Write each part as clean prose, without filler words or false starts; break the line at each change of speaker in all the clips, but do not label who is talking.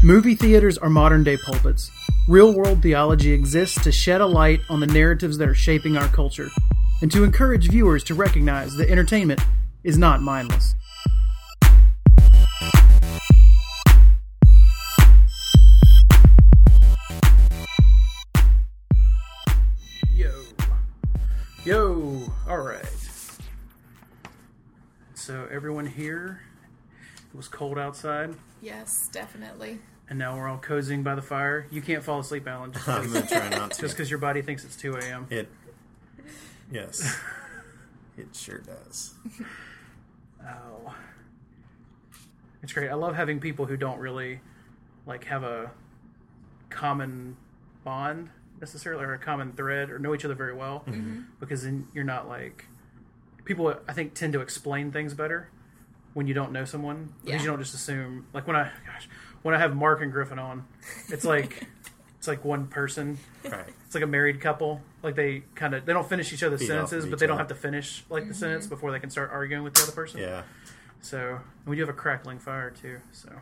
Movie theaters are modern-day pulpits. Real-world theology exists to shed a light on the narratives that are shaping our culture, and to encourage viewers to recognize that entertainment is not mindless. Yo, alright. So everyone here, it was cold outside.
Yes, definitely.
And now we're all cozying by the fire. You can't fall asleep, Alan.
I'm going to try not to.
Just because your body thinks it's 2 a.m.
Yes. It sure does.
Oh. It's great. I love having people who don't really, have a common bond, necessarily, or a common thread, or know each other very well. Mm-hmm. Because then you're not, people, I think, tend to explain things better when you don't know someone. Because you don't just assume, when I have Mark and Griffin on, it's like one person.
Right.
It's like a married couple. They don't finish each other's sentences, but they don't have to finish the sentence before they can start arguing with the other person.
Yeah.
So, and we do have a crackling fire too. So,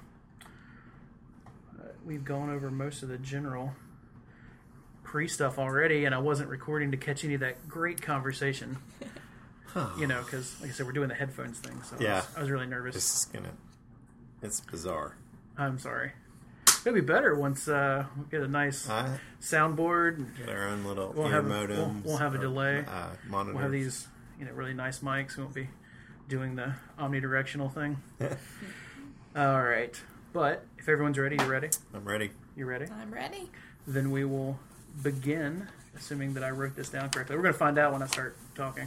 we've gone over most of the general pre-stuff already, and I wasn't recording to catch any of that great conversation. Because, like I said, we're doing the headphones thing, so I was really nervous.
It's bizarre.
I'm sorry. It'll be better once we get a nice soundboard.
Get our own little
modems. We'll have a delay.
Monitors.
We'll have these, really nice mics. We won't be doing the omnidirectional thing. All right. But if everyone's ready, you ready?
I'm ready.
You ready?
I'm ready.
Then we will begin, assuming that I wrote this down correctly. We're going to find out when I start talking.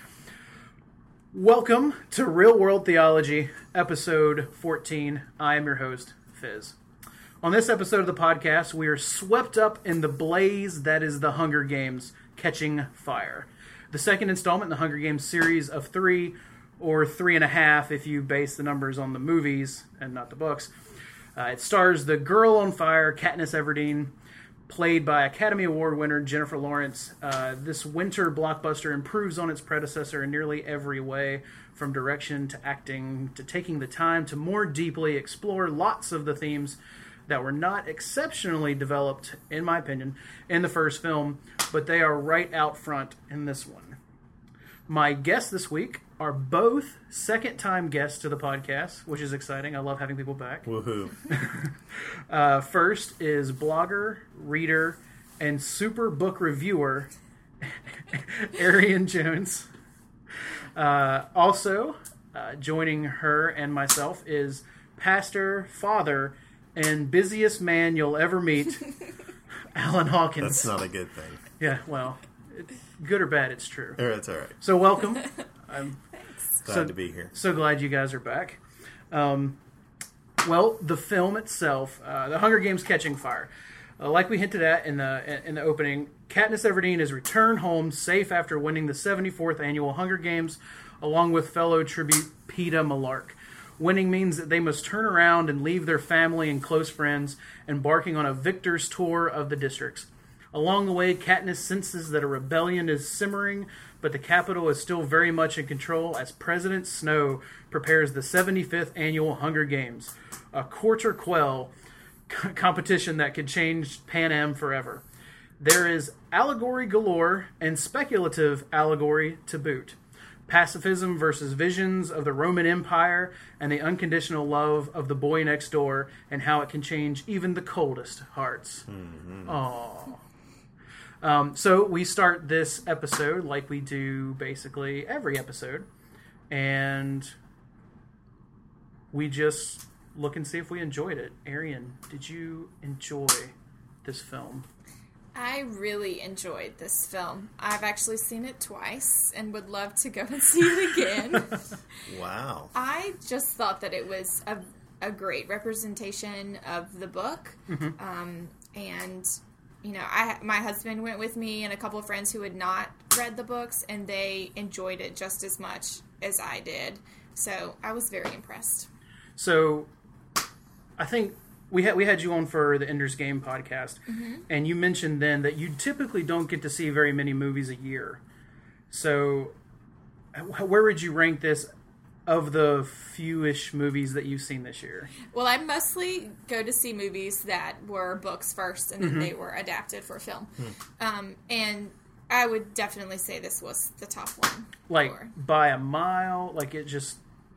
Welcome to Real World Theology, episode 14. I am your host, Fizz. On this episode of the podcast, we are swept up in the blaze that is the Hunger Games Catching Fire. The second installment in the Hunger Games series of 3, or 3.5 if you base the numbers on the movies and not the books. It stars the girl on fire, Katniss Everdeen, played by Academy Award winner Jennifer Lawrence. This winter blockbuster improves on its predecessor in nearly every way, from direction to acting to taking the time to more deeply explore lots of the themes that were not exceptionally developed, in my opinion, in the first film, but they are right out front in this one. My guests this week are both second-time guests to the podcast, which is exciting. I love having people back.
Woohoo.
First is blogger, reader, and super book reviewer, Arian Jones. Also, joining her and myself is pastor, father, and busiest man you'll ever meet, Alan Hawkins.
That's not a good thing.
Yeah, well, good or bad, it's true.
It's all right.
So welcome. I'm
glad to be here.
So glad you guys are back. Well, the film itself, The Hunger Games Catching Fire. Like we hinted at in the opening, Katniss Everdeen is returned home safe after winning the 74th annual Hunger Games, along with fellow tribute Peeta Mellark. Winning means that they must turn around and leave their family and close friends, embarking on a victor's tour of the districts. Along the way, Katniss senses that a rebellion is simmering, but the capital is still very much in control as President Snow prepares the 75th annual Hunger Games, a court or quell competition that could change Pan Am forever. There is allegory galore and speculative allegory to boot. Pacifism versus visions of the Roman Empire and the unconditional love of the boy next door and how it can change even the coldest hearts. Mm-hmm. Aww. So we start this episode like we do basically every episode, and we just look and see if we enjoyed it. Arian, did you enjoy this film?
I really enjoyed this film. I've actually seen it twice and would love to go and see it again.
Wow.
I just thought that it was a great representation of the book. Mm-hmm. And, my husband went with me and a couple of friends who had not read the books, and they enjoyed it just as much as I did. So I was very impressed.
So I think we had you on for the Ender's Game podcast, mm-hmm. and you mentioned then that you typically don't get to see very many movies a year. So where would you rank this of the fewish movies that you've seen this year?
Well, I mostly go to see movies that were books first, and then they were adapted for film. And I would definitely say this was the top one.
Like, by a mile? Like, it just...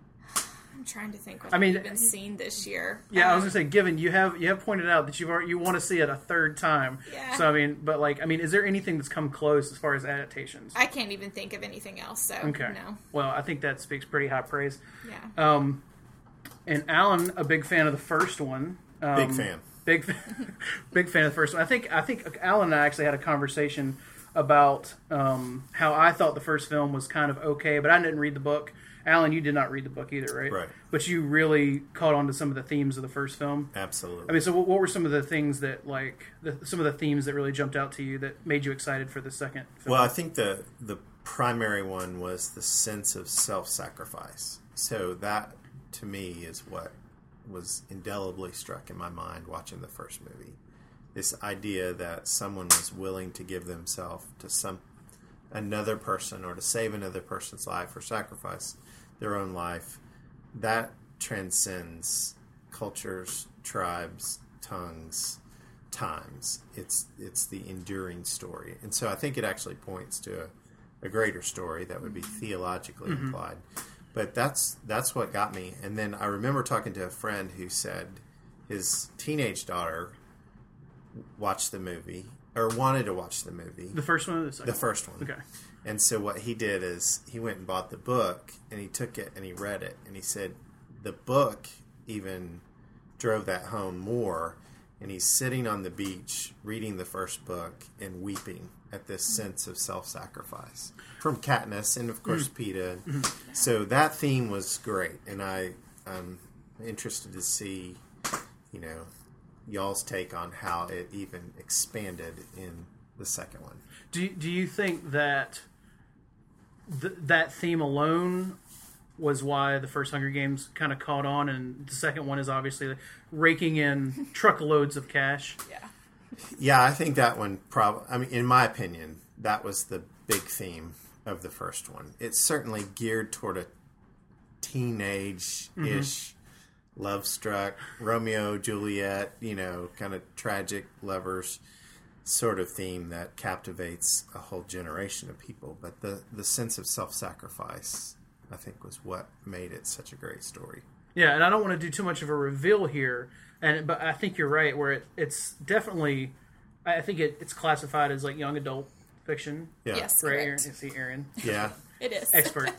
I'm trying to think what
I mean,
I've even seen this year.
Yeah, I was gonna say, given you have pointed out that you want to see it a third time.
Yeah.
So is there anything that's come close as far as adaptations?
I can't even think of anything else. So
Okay.
no.
Well, I think that speaks pretty high praise.
Yeah.
And Alan, a big fan of the first one.
Big fan.
Big fan of the first one. I think Alan and I actually had a conversation about how I thought the first film was kind of okay, but I didn't read the book. Alan, you did not read the book either, right?
Right.
But you really caught on to some of the themes of the first film.
Absolutely.
I mean, so what were some of the things that, some of the themes that really jumped out to you that made you excited for the second film?
Well, I think the primary one was the sense of self-sacrifice. So that, to me, is what was indelibly struck in my mind watching the first movie. This idea that someone was willing to give themselves to another person, or to save another person's life, or sacrifice their own life, that transcends cultures, tribes, tongues, times. It's the enduring story. And so I think it actually points to a greater story that would be theologically implied. But that's what got me. And then I remember talking to a friend who said his teenage daughter watched the movie, or wanted to watch the movie.
The first one or the second?
The first one.
Okay.
And so what he did is he went and bought the book, and he took it and he read it. And he said the book even drove that home more. And he's sitting on the beach reading the first book and weeping at this sense of self-sacrifice from Katniss and, of course, Peeta. So that theme was great. And I'm interested to see, y'all's take on how it even expanded in the second one.
Do you think that that theme alone was why the first Hunger Games kind of caught on, and the second one is obviously raking in truckloads of cash?
Yeah.
Yeah, I think that one in my opinion, that was the big theme of the first one. It's certainly geared toward a teenage-ish, love-struck, Romeo, Juliet, kind of tragic lovers sort of theme that captivates a whole generation of people. But the sense of self-sacrifice, I think, was what made it such a great story.
Yeah, and I don't want to do too much of a reveal here, but I think you're right, where it's definitely, I think it's classified as like young adult fiction.
Yeah.
Yes,
Right,
correct.
Aaron? You see Aaron.
Yeah.
It is.
Expert.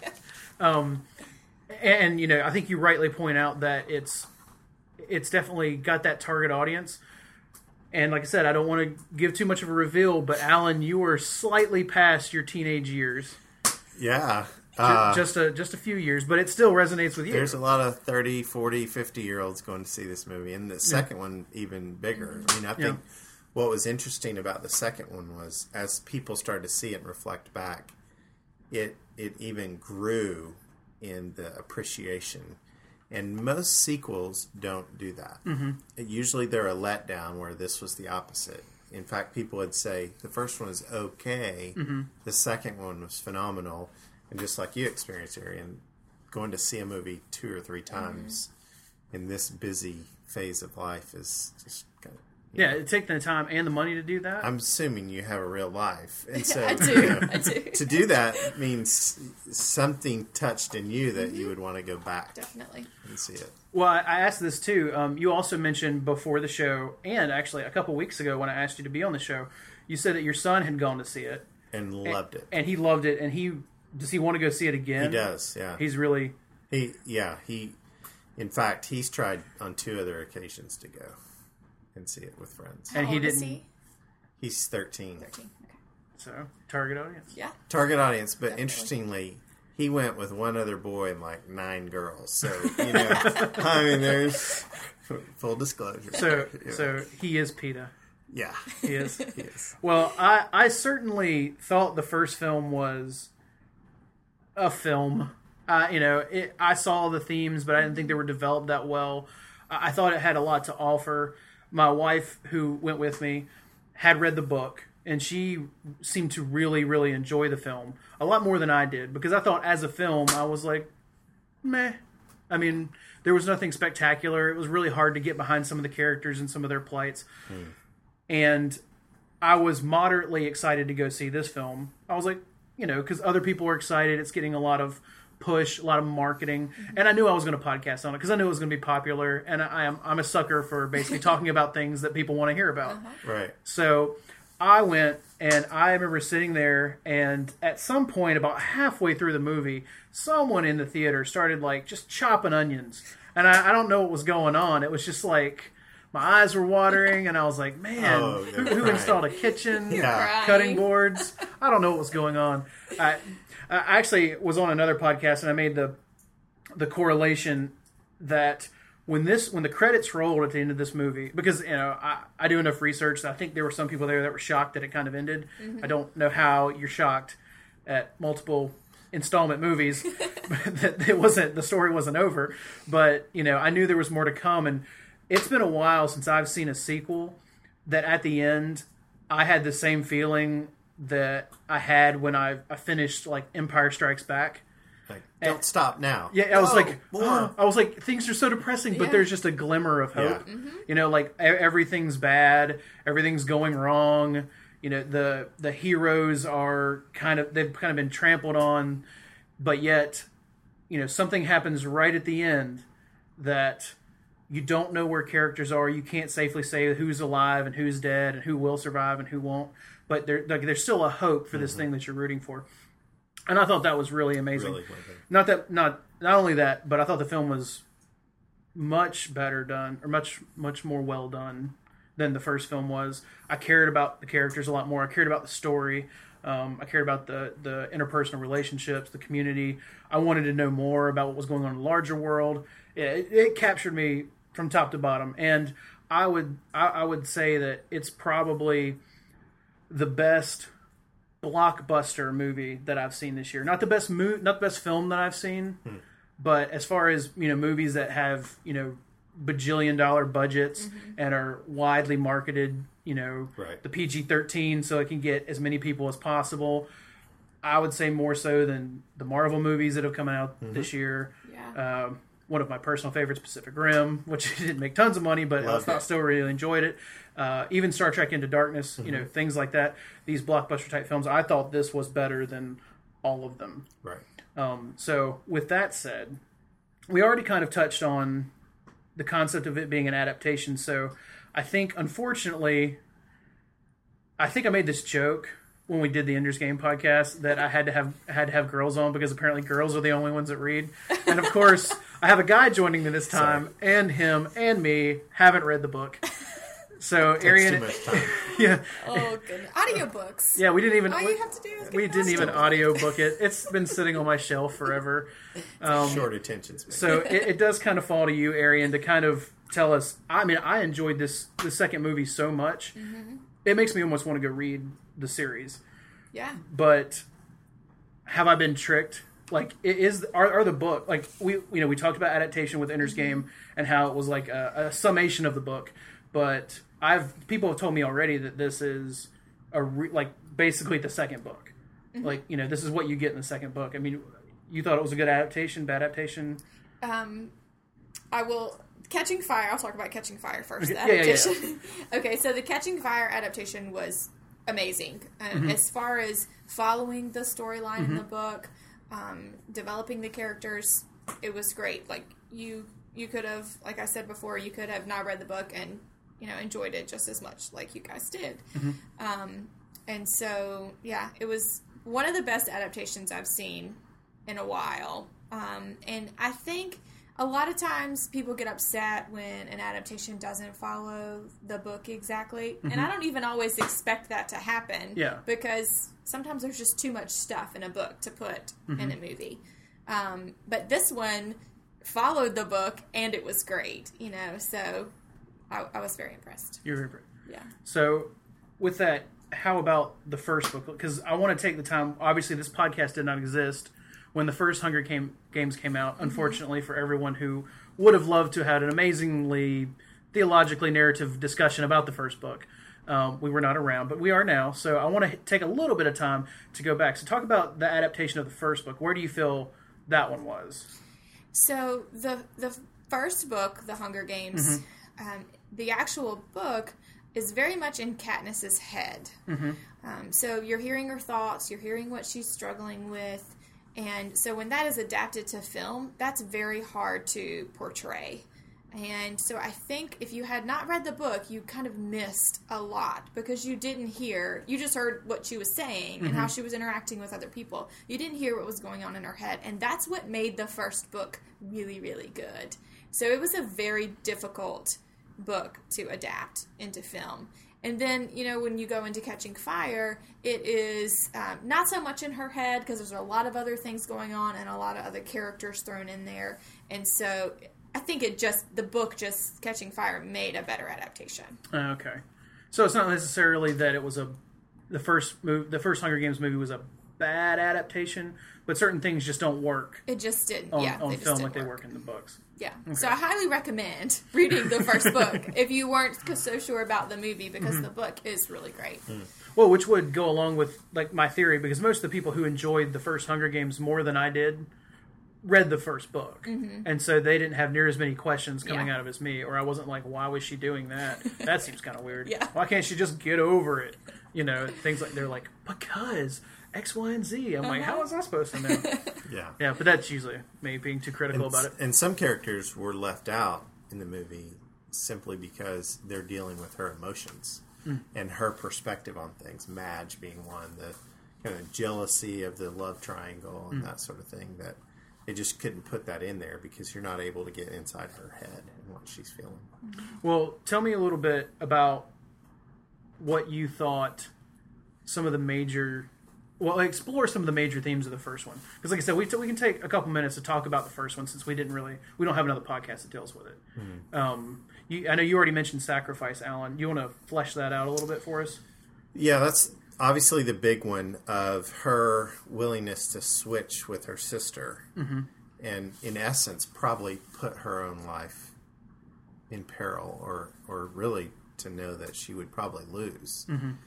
And I think you rightly point out that it's definitely got that target audience. And like I said, I don't want to give too much of a reveal, but Alan, you were slightly past your teenage years.
Yeah.
Just a few years, but it still resonates with you.
There's a lot of 30, 40, 50-year-olds going to see this movie. And the second one, even bigger. I mean, I think what was interesting about the second one was, as people started to see it and reflect back, it even grew in the appreciation. And most sequels don't do that. Usually they're a letdown, where this was the opposite. In fact, people would say the first one is okay, the second one was phenomenal. And just like you experienced, Arian, going to see a movie 2 or 3 times in this busy phase of life is just kind of...
Taking the time and the money to do that.
I'm assuming you have a real life. And so
I do. I do.
to do that means something touched in you that you would want to go back
Definitely.
and see it.
Well, I asked this too. You also mentioned before the show, and actually a couple weeks ago when I asked you to be on the show, you said that your son had gone to see it.
And loved it.
And he loved it. And does he want to go see it again?
He does, yeah.
He's really...
In fact, he's tried on 2 other occasions to go and see it with friends.
And
How
he
old is
didn't...
he?
He's 13.
13. Okay.
So, target audience.
Yeah.
Target audience, but
Definitely.
Interestingly, he went with one other boy and like 9 girls. So, I mean, there's full disclosure.
So he is PETA.
Yeah.
He is.
He is.
Well, I certainly thought the first film was a film. I saw the themes, but I didn't think they were developed that well. I thought it had a lot to offer. My wife, who went with me, had read the book, and she seemed to really, really enjoy the film a lot more than I did, because I thought as a film, I was like, meh. I mean, there was nothing spectacular. It was really hard to get behind some of the characters and some of their plights. And I was moderately excited to go see this film. I was like, because other people were excited. It's getting a lot of push, a lot of marketing. And I knew I was going to podcast on it because I knew it was going to be popular. And I'm a sucker for basically talking about things that people want to hear about.
Right.
So I went, and I remember sitting there, and at some point, about halfway through the movie, someone in the theater started, just chopping onions. And I don't know what was going on. It was just my eyes were watering, and I was like, man, who installed a kitchen? Cutting boards? I don't know what was going on. I actually was on another podcast, and I made the correlation that when the credits rolled at the end of this movie, because I do enough research that I think there were some people there that were shocked that it kind of ended. I don't know how you're shocked at multiple installment movies that the story wasn't over, but I knew there was more to come, and it's been a while since I've seen a sequel that at the end I had the same feeling that I had when I finished Empire Strikes Back.
Don't stop now.
Yeah, I was like, things are so depressing, but there's just a glimmer of hope. Yeah. Everything's bad, everything's going wrong. The heroes are they've kind of been trampled on, but yet, something happens right at the end that you don't know where characters are. You can't safely say who's alive and who's dead and who will survive and who won't. But there's still a hope for this thing that you're rooting for. And I thought that was really amazing.
Really
not only that, but I thought the film was much better done, or much more well done than the first film was. I cared about the characters a lot more. I cared about the story. I cared about the interpersonal relationships, the community. I wanted to know more about what was going on in the larger world. It captured me from top to bottom, and I would say that it's probably the best blockbuster movie that I've seen this year. Not the best film that I've seen, but as far as movies that have bajillion-dollar budgets and are widely marketed,
right.
the PG-13, so it can get as many people as possible. I would say more so than the Marvel movies that have come out this year.
Yeah.
One of my personal favorites, Pacific Rim, which didn't make tons of money, but I still really enjoyed it. Even Star Trek Into Darkness, things like that. These blockbuster type films, I thought this was better than all of them.
Right.
So with that said, we already kind of touched on the concept of it being an adaptation. So I think, unfortunately, I made this joke when we did the Ender's Game podcast that I had to have girls on because apparently girls are the only ones that read. And of course, I have a guy joining me this time, and him and me haven't read the book. So Arian,
too much time.
Yeah.
Oh goodness, audiobooks.
Yeah, we didn't even.
All you have to do is get
we didn't even audiobook it. It's been sitting on my shelf forever.
Short attention span.
So it does kind of fall to you, Arian, to kind of tell us. I mean, I enjoyed the second movie so much. It makes me almost want to go read the series.
Yeah.
But have I been tricked? Are the book we talked about adaptation with Ender's Game and how it was like a summation of the book, but people have told me already that this is basically the second book. This is what you get in the second book. I mean, you thought it was a good adaptation, bad adaptation?
I will. Catching Fire. I'll talk about Catching Fire first. The
Yeah.
adaptation. Okay, so the Catching Fire adaptation was amazing. As far as following the storyline in the book, developing the characters, it was great. You could have, like I said before, you could have not read the book and enjoyed it just as much like you guys did. And so it was one of the best adaptations I've seen in a while. And I think a lot of times people get upset when an adaptation doesn't follow the book exactly. And I don't even always expect that to happen.
Yeah.
Because sometimes there's just too much stuff in a book to put in a movie. But this one followed the book and it was great, so I was very impressed.
You were impressed.
Yeah.
So with that, how about the first book? Because I want to take the time, obviously this podcast did not exist when the first Hunger Games came out, unfortunately, for everyone who would have loved to have had an amazingly theologically narrative discussion about the first book. We were not around, but we are now. So I want to take a little bit of time to go back. So talk about the adaptation of the first book. Where do you feel that one was?
So the first book, The Hunger Games, the actual book is very much in Katniss's head. So you're hearing her thoughts, you're hearing what she's struggling with, and so when that is adapted to film, that's very hard to portray. And so I think if you had not read the book, you kind of missed a lot because you didn't hear, you just heard what she was saying and how she was interacting with other people. You didn't hear what was going on in her head. And that's what made the first book really, really good. So it was a very difficult book to adapt into film. And then, you know, when you go into Catching Fire, it is not so much in her head because there's a lot of other things going on and a lot of other characters thrown in there. And so I think the book Catching Fire made a better adaptation.
Okay. So it's not necessarily that it was the first Hunger Games movie was a bad adaptation, but certain things just don't work.
It just didn't.
On film like they work in the books.
Yeah.
Okay.
So I highly recommend reading the first book if you weren't so sure about the movie because the book is really great.
Well, which would go along with like my theory because most of the people who enjoyed the first Hunger Games more than I did read the first book. And so they didn't have near as many questions coming out of as me, or I wasn't like, why was she doing that? That seems kind of weird.
Yeah.
Why can't she just get over it? You know, things like, they're like, because X, Y, and Z. I'm like, how was I supposed to know? Yeah, but that's usually me being too critical about it.
And some characters were left out in the movie simply because they're dealing with her emotions and her perspective on things. Madge being one, the kind of jealousy of the love triangle and that sort of thing, that they just couldn't put that in there because you're not able to get inside her head and what she's feeling.
Well, tell me a little bit about what you thought some of the major... Well, explore some of the major themes of the first one. Because like I said, we can take a couple minutes to talk about the first one since we don't have another podcast that deals with it. I know you already mentioned sacrifice, Alan. You want to flesh that out a little bit for us?
Yeah, that's obviously the big one of her willingness to switch with her sister and in essence probably put her own life in peril or really to know that she would probably lose.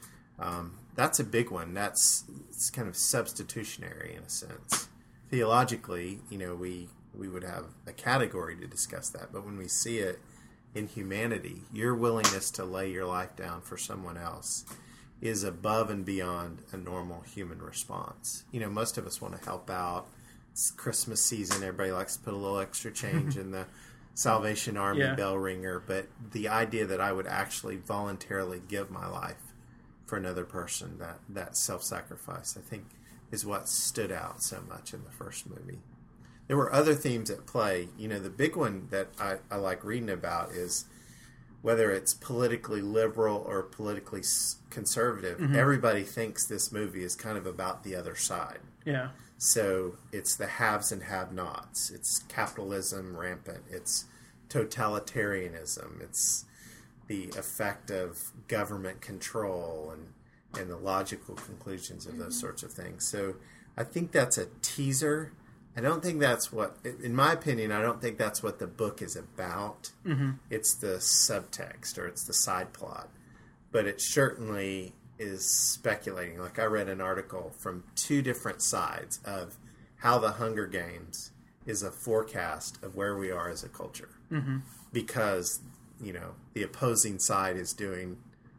That's a big one. It's kind of substitutionary in a sense. Theologically, you know, we would have a category to discuss that, but when we see it in humanity, your willingness to lay your life down for someone else is above and beyond a normal human response. You know, most of us want to help out. It's Christmas season. Everybody likes to put a little extra change in the Salvation Army bell ringer, but the idea that I would actually voluntarily give my life for another person, that self-sacrifice, I think, is what stood out so much in the first movie. There were other themes at play. You know, the big one that I like reading about is whether it's politically liberal or politically conservative, everybody thinks this movie is kind of about the other side.
Yeah.
So it's the haves and have-nots. It's capitalism rampant. It's totalitarianism. It's the effect of government control and the logical conclusions of those sorts of things. So I think that's a teaser. I don't think that's what, in my opinion, I don't think that's what the book is about. It's the subtext or it's the side plot. But it certainly is speculating. Like I read an article from two different sides of how the Hunger Games is a forecast of where we are as a culture. Because, you know, the opposing side is doing ...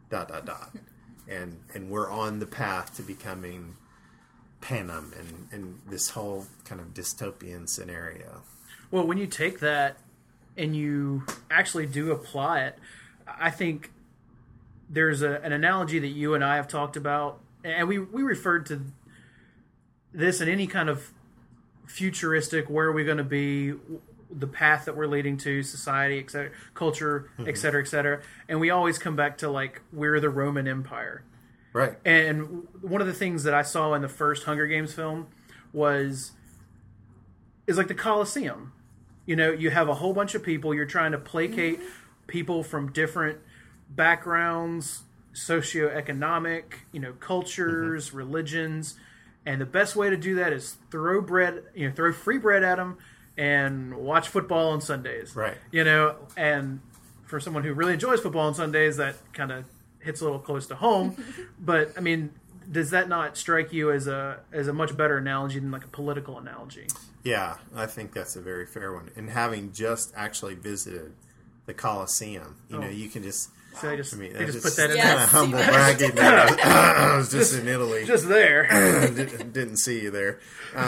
And we're on the path to becoming Panem and this whole kind of dystopian scenario.
Well, when you take that and you actually do apply it, I think there's an analogy that you and I have talked about, and we referred to this in any kind of futuristic, where are we going to be, the path that we're leading to, society, etc., culture, etc., and we always come back to like, we're the Roman Empire.
Right.
And one of the things that I saw in the first Hunger Games film is like the Colosseum. You know, you have a whole bunch of people, you're trying to placate people from different backgrounds, socioeconomic, you know, cultures, religions, and the best way to do that is throw free bread at them and watch football on Sundays.
Right.
You know, and for someone who really enjoys football on Sundays, that kind of hits a little close to home. But, I mean, does that not strike you as a much better analogy than like a political analogy?
Yeah, I think that's a very fair one. And having just actually visited the Colosseum, you can just...
So they just
that's
put that in
kind
there.
of humble bragging. I was just in Italy.
Just there.
Didn't see you there.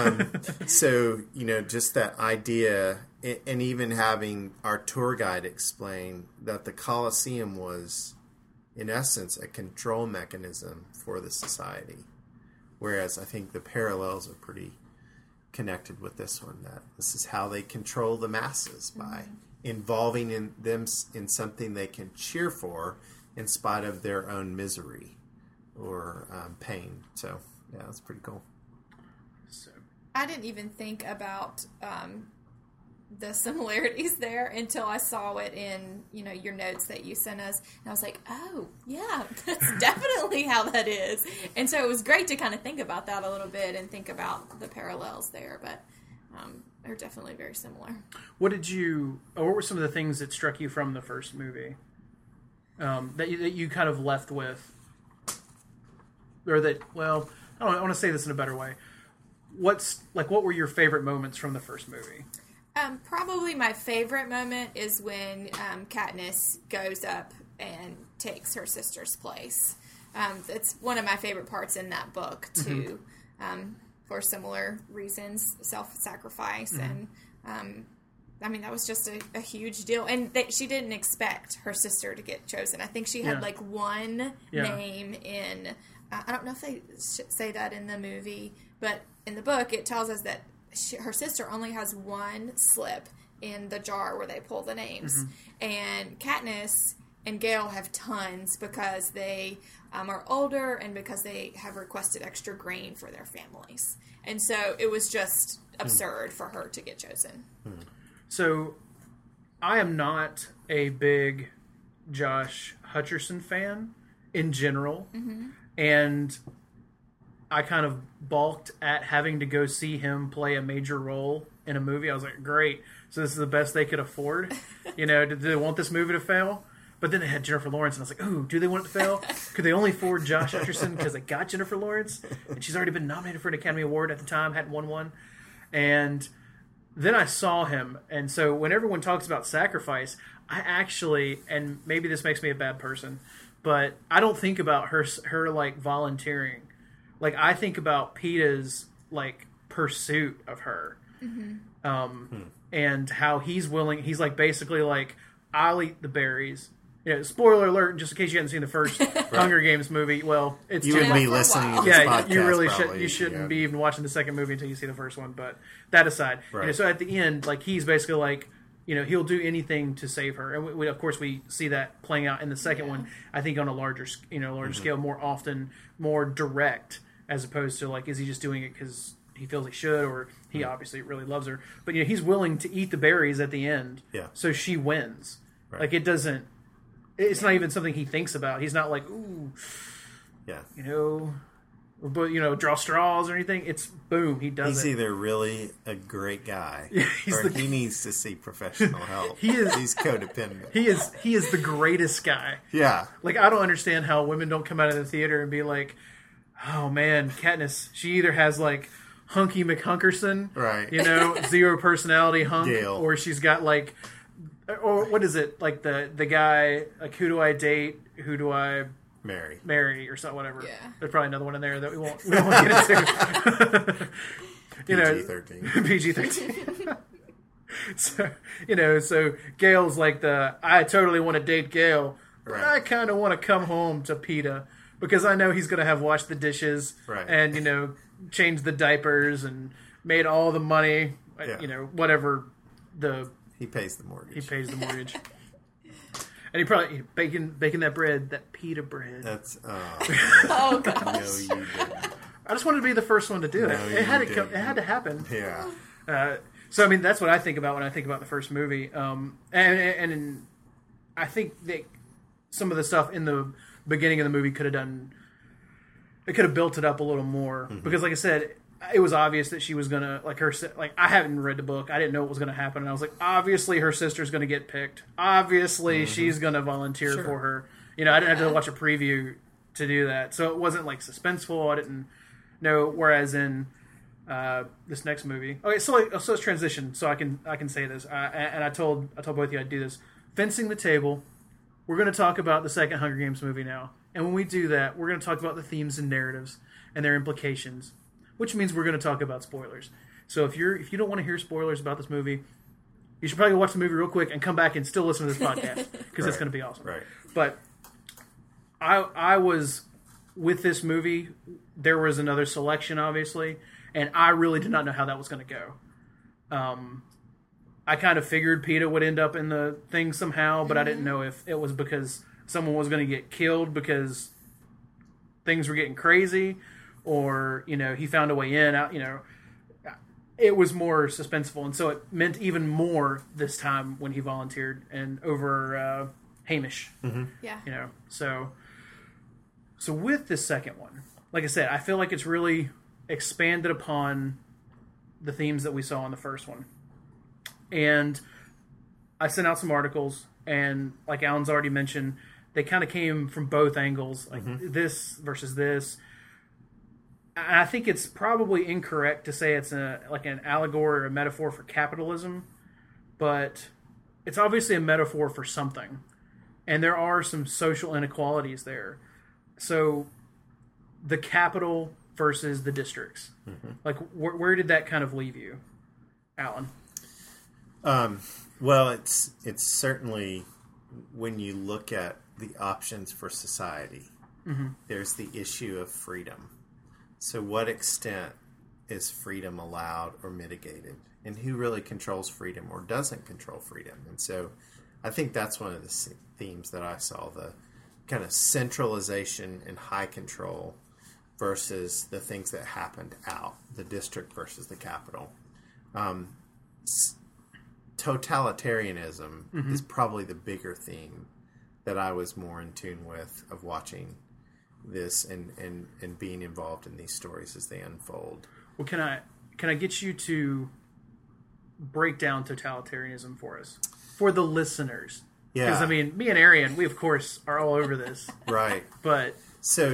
So, just that idea, and even having our tour guide explain that the Colosseum was, in essence, a control mechanism for the society. Whereas I think the parallels are pretty connected with this one, that this is how they control the masses by involving in them in something they can cheer for in spite of their own misery or pain. So, yeah, that's pretty cool.
So.
I didn't even think about the similarities there until I saw it in, your notes that you sent us. And I was like, oh, yeah, that's definitely how that is. And so it was great to kind of think about that a little bit and think about the parallels there. But they're definitely very similar.
What were some of the things that struck you from the first movie that you kind of left with? Or that, well, I want to say this in a better way. What were your favorite moments from the first movie?
Probably my favorite moment is when Katniss goes up and takes her sister's place. It's one of my favorite parts in that book, too, for similar reasons, self-sacrifice. And, that was just a huge deal. And she didn't expect her sister to get chosen. I think she had, one name in... I don't know if they say that in the movie, but in the book, it tells us that her sister only has one slip in the jar where they pull the names. And Katniss and Gale have tons because they are older and because they have requested extra grain for their families. And so it was just absurd for her to get chosen.
So I am not a big Josh Hutcherson fan in general. And I kind of balked at having to go see him play a major role in a movie. I was like, great. So this is the best they could afford. Did they want this movie to fail? But then they had Jennifer Lawrence, and I was like, ooh, do they want it to fail? Could they only afford Josh Hutcherson because they got Jennifer Lawrence? And she's already been nominated for an Academy Award at the time, hadn't won one. And then I saw him. And so when everyone talks about sacrifice, I actually, and maybe this makes me a bad person, but I don't think about her volunteering. I think about Peeta's pursuit of her, and how he's willing. He's basically I'll eat the berries. Spoiler alert! Just in case you hadn't seen the first Hunger Games movie, well, it's
you wouldn't be listening to this podcast,
you really
probably.
You shouldn't be even watching the second movie until you see the first one. But that aside, so at the end, he's basically he'll do anything to save her, and we of course we see that playing out in the second one. I think on a larger scale, more often, more direct, as opposed to is he just doing it because he feels he should, or he obviously really loves her. But he's willing to eat the berries at the end, so she wins.
Right.
It doesn't. It's not even something he thinks about. He's not ooh, but draw straws or anything. It's boom, he does
He's
it.
either really a great guy, or he needs to see professional help. He's codependent.
He is the greatest guy.
Yeah.
I don't understand how women don't come out of the theater and be like, oh man, Katniss, she either has Hunky McHunkerson,
right?
Zero personality hunk,
Gale.
or she's got or what is it, the guy, who do I date, who do I marry or something, whatever.
Yeah.
There's probably another one in there that we won't get into.
PG-13.
PG-13. So Gale's I totally want to date Gale, but I kind of want to come home to Peeta because I know he's going to have washed the dishes and, changed the diapers and made all the money, whatever
He pays the mortgage.
He pays the mortgage. And he probably baking that bread, that pita bread.
That's
oh gosh.
No, you didn't.
I just wanted to be the first one to do it.
No,
It had to
you
come,
didn't.
it had to happen.
Yeah.
So that's what I think about when I think about the first movie. And I think that some of the stuff in the beginning of the movie could have done. It could have built it up a little more because, like I said, it was obvious that she was gonna I haven't read the book. I didn't know what was gonna happen, and I was like, obviously her sister's gonna get picked. Obviously she's gonna volunteer for her. I didn't have to watch a preview to do that. So it wasn't like suspenseful. I didn't know. Whereas in this next movie, okay, so let's transition. So I can say this. And I told both of you I'd do this. Fencing the table. We're going to talk about the second Hunger Games movie now, and when we do that, we're going to talk about the themes and narratives and their implications, which means we're going to talk about spoilers. So if you don't want to hear spoilers about this movie, you should probably watch the movie real quick and come back and still listen to this podcast because it's going to be awesome.
Right.
But I was with this movie. There was another selection, obviously, and I really did not know how that was going to go. I kind of figured PETA would end up in the thing somehow, but I didn't know if it was because someone was going to get killed because things were getting crazy, or he found a way in. It was more suspenseful, and so it meant even more this time when he volunteered and over Hamish.
Mm-hmm.
Yeah.
So with this second one, like I said, I feel like it's really expanded upon the themes that we saw in the first one. And I sent out some articles, and like Alan's already mentioned, they kind of came from both angles, like this versus this. I think it's probably incorrect to say it's like an allegory or a metaphor for capitalism, but it's obviously a metaphor for something. And there are some social inequalities there. So the capital versus the districts. Mm-hmm. Like, where did that kind of leave you, Alan?
Well, it's certainly, when you look at the options for society, there's the issue of freedom. So what extent is freedom allowed or mitigated? And who really controls freedom or doesn't control freedom? And so I think that's one of the themes that I saw, the kind of centralization and high control versus the things that happened out, the district versus the capital. Totalitarianism is probably the bigger theme that I was more in tune with of watching this and being involved in these stories as they unfold.
Well, can I get you to break down totalitarianism for us, for the listeners?
Yeah.
Because, I mean, me and Arian, we, of course, are all over this.
Right.
But
so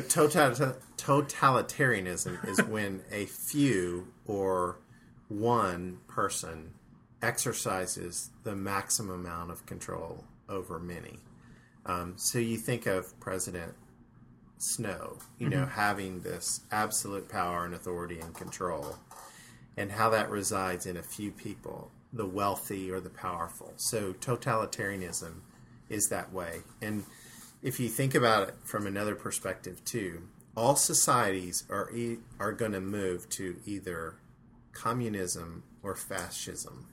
totalitarianism is when a few or one person exercises the maximum amount of control over many. So you think of President Snow, having this absolute power and authority and control, and how that resides in a few people, the wealthy or the powerful. So totalitarianism is that way. And if you think about it from another perspective too, all societies are going to move to either communism or fascism.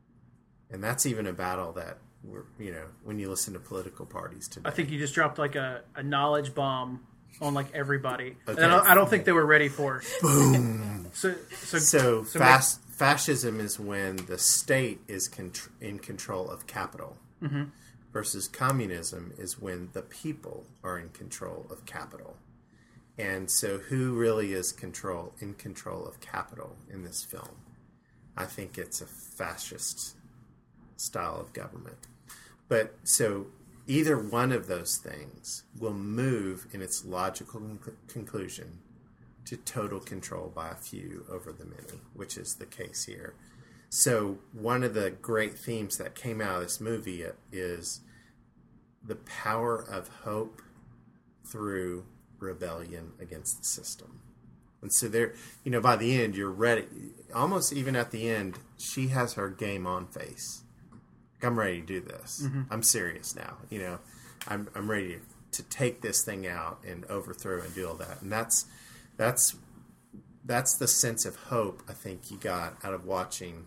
And that's even a battle that, when you listen to political parties today. I
think you just dropped like a knowledge bomb on like everybody.
Okay.
And I don't think they were ready for it.
Boom! So fascism is when the state is in control of capital. Mm-hmm. Versus communism is when the people are in control of capital. And so who really is in control of capital in this film? I think it's a fascist style of government. But so either one of those things will move in its logical conclusion to total control by a few over the many, which is the case here. So one of the great themes that came out of this movie is the power of hope through rebellion against the system. And so there, by the end, you're ready. Almost even at the end, she has her game on face. I'm ready to do this. Mm-hmm. I'm serious now. I'm ready to take this thing out and overthrow and do all that. And that's the sense of hope I think you got out of watching,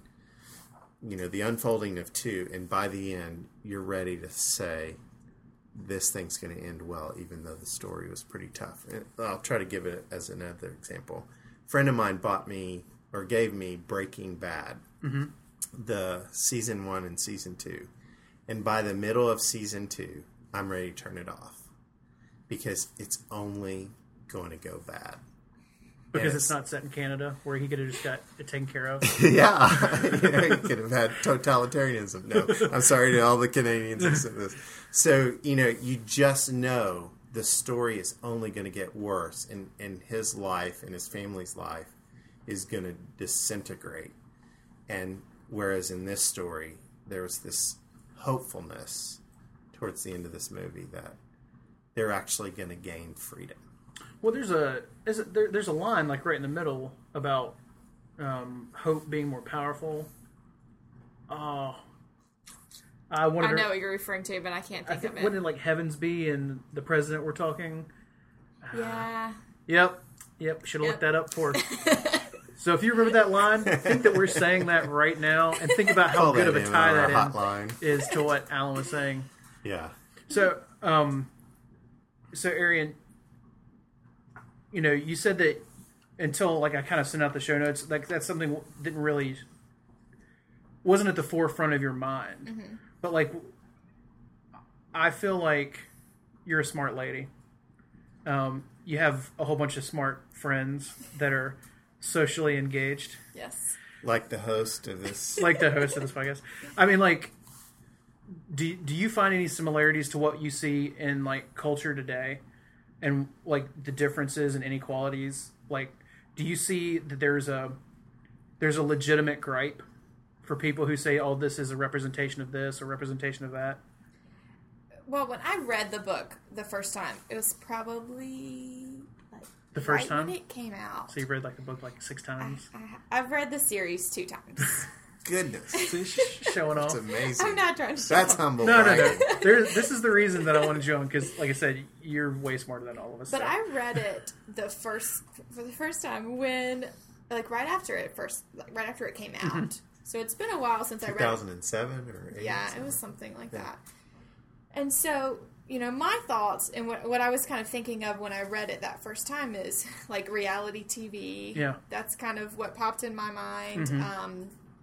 the unfolding of 2. And by the end, you're ready to say, this thing's going to end well, even though the story was pretty tough. And I'll try to give it as another example. A friend of mine gave me Breaking Bad. Mm-hmm. The season 1 and season 2, and by the middle of season 2, I'm ready to turn it off because it's only going to go bad.
Because it's not set in Canada, where he could have just got it taken care of.
Yeah, he could have had totalitarianism. No, I'm sorry to all the Canadians that said this. So you just know the story is only going to get worse, and his life and his family's life is going to disintegrate. And whereas in this story, there's this hopefulness towards the end of this movie that they're actually going to gain freedom.
Well, there's a line like right in the middle about hope being more powerful. Oh, I know
what you're referring to, but I can't think of it.
Wouldn't it like Heavens Be and the president were talking?
Yeah.
Yep. Should have looked that up for. So if you remember that line, think that we're saying that right now, and think about how good of a tie that is to what Alan was saying.
Yeah.
So, Arian, you said that until like I kind of sent out the show notes, like that's something wasn't at the forefront of your mind.
Mm-hmm.
But like, I feel like you're a smart lady. You have a whole bunch of smart friends that are socially engaged.
Yes.
Like the host of this.
Podcast. I mean, like, do you find any similarities to what you see in like culture today, and like the differences and inequalities? Like, do you see that there's a legitimate gripe for people who say, "Oh, this is a representation of this or representation of that"?
Well, when I read the book the first time, it was probably like
the first time
when it came out.
So you've read like the book like 6 times.
I've read the series 2 times.
Goodness,
showing off.
That's amazing.
I'm not trying to.
That's humble.
No. This is the reason that I wanted you on, because, like I said, you're way smarter than all of us.
But so. I read it for the first time when, like, right after it came out. Mm-hmm. So it's been a while since I read it.
2007 or 8?
Yeah, it was something like that. And so, my thoughts and what I was kind of thinking of when I read it that first time is, like, reality TV.
Yeah.
That's kind of what popped in my mind. Mm-hmm.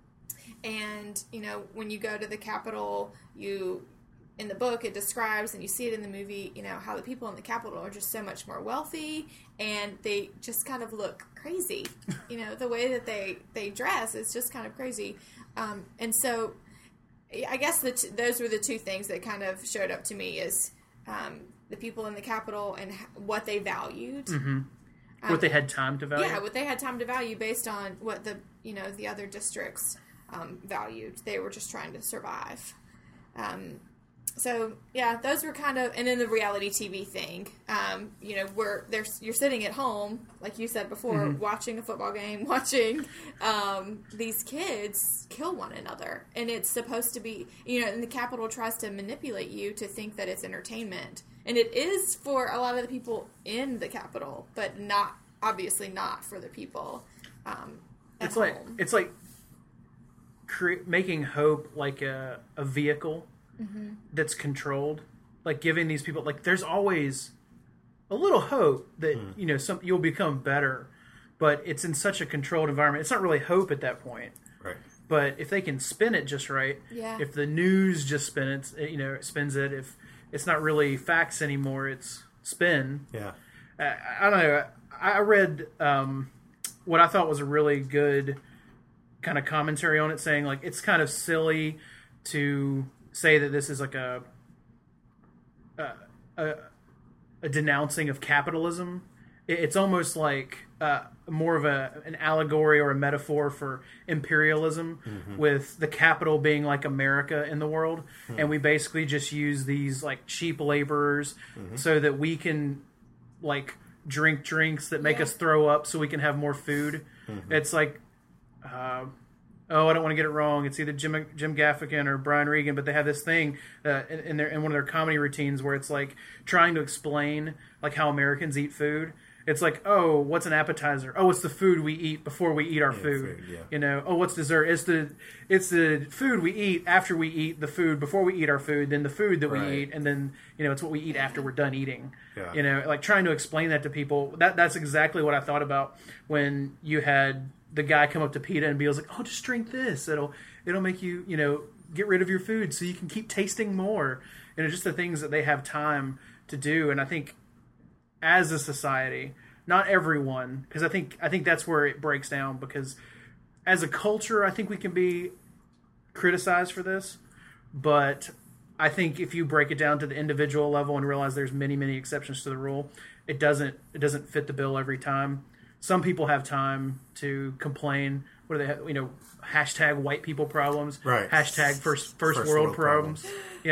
And, when you go to the Capitol, in the book, it describes, and you see it in the movie, how the people in the Capitol are just so much more wealthy, and they just kind of look crazy. The way that they dress is just kind of crazy. And so I guess those were the 2 things that kind of showed up to me is the people in the Capitol and what they valued.
Mm-hmm. What they had time to value?
Yeah, what they had time to value based on what the other districts valued. They were just trying to survive. So, yeah, those were kind of... And then the reality TV thing, where you're sitting at home, like you said before, mm-hmm. watching a football game, watching these kids kill one another. And it's supposed to be... and the Capitol tries to manipulate you to think that it's entertainment. And it is for a lot of the people in the Capitol, but obviously not for the people at home.
It's like making hope like a vehicle mm-hmm. that's controlled, like giving these people, like, there's always a little hope that you'll become better, but it's in such a controlled environment. It's not really hope at that point,
right?
But if they can spin it just right, if the news just spins it, if it's not really facts anymore, it's spin.
Yeah,
I don't know. I read what I thought was a really good kind of commentary on it, saying like it's kind of silly to say that this is like a denouncing of capitalism. It's almost like more of an allegory or a metaphor for imperialism, mm-hmm. with the capital being like America in the world, mm-hmm. and we basically just use these like cheap laborers mm-hmm. so that we can like drink drinks that make us throw up so we can have more food. Mm-hmm. It's like I don't want to get it wrong. It's either Jim Gaffigan or Brian Regan, but they have this thing in one of their comedy routines where it's like trying to explain like how Americans eat food. It's like, oh, what's an appetizer? Oh, it's the food we eat before we eat our food. Oh, what's dessert? It's the food we eat after we eat the food, before we eat our food, then the food that we eat, and then it's what we eat after we're done eating. Yeah. Like trying to explain that to people. That's exactly what I thought about when you had the guy come up to PETA and be like, "Oh, just drink this. It'll make you, get rid of your food so you can keep tasting more." And it's just the things that they have time to do. And I think as a society, not everyone, because I think that's where it breaks down, because as a culture, I think we can be criticized for this, but I think if you break it down to the individual level and realize there's many, many exceptions to the rule, it doesn't fit the bill every time. Some people have time to complain. What do they have? Hashtag white people problems.
Right.
Hashtag first world problems.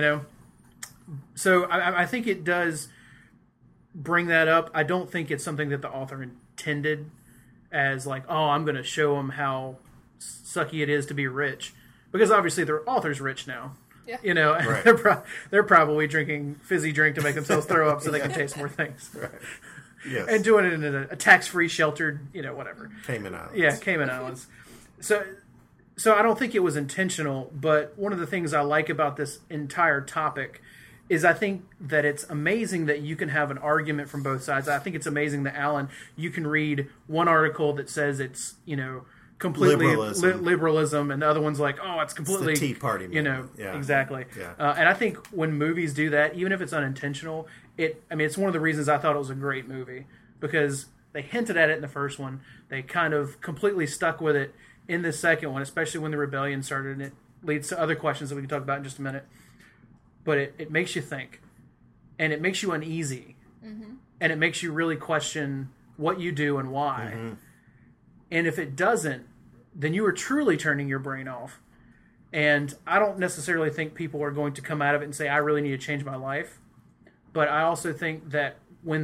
So I think it does bring that up. I don't think it's something that the author intended as like, oh, I'm going to show them how sucky it is to be rich. Because obviously the author's rich now.
Yeah.
Right.
They're probably drinking fizzy drink to make themselves throw up so they can taste more things.
Right. Yes.
And doing it in a tax-free, sheltered, whatever.
Cayman Islands.
Yeah, Cayman Islands. So I don't think it was intentional, but one of the things I like about this entire topic is I think that it's amazing that you can have an argument from both sides. I think it's amazing that, Alan, you can read one article that says it's, completely liberalism, and the other one's like, oh, it's completely...
It's the Tea Party movement.
Yeah. Exactly.
Yeah.
And I think when movies do that, even if it's unintentional, it's one of the reasons I thought it was a great movie, because they hinted at it in the first one. They kind of completely stuck with it in the second one, especially when the rebellion started, and it leads to other questions that we can talk about in just a minute. But it makes you think, and it makes you uneasy, and it makes you really question what you do and why. Mm-hmm. And if it doesn't, then you are truly turning your brain off. And I don't necessarily think people are going to come out of it and say, I really need to change my life. But I also think that when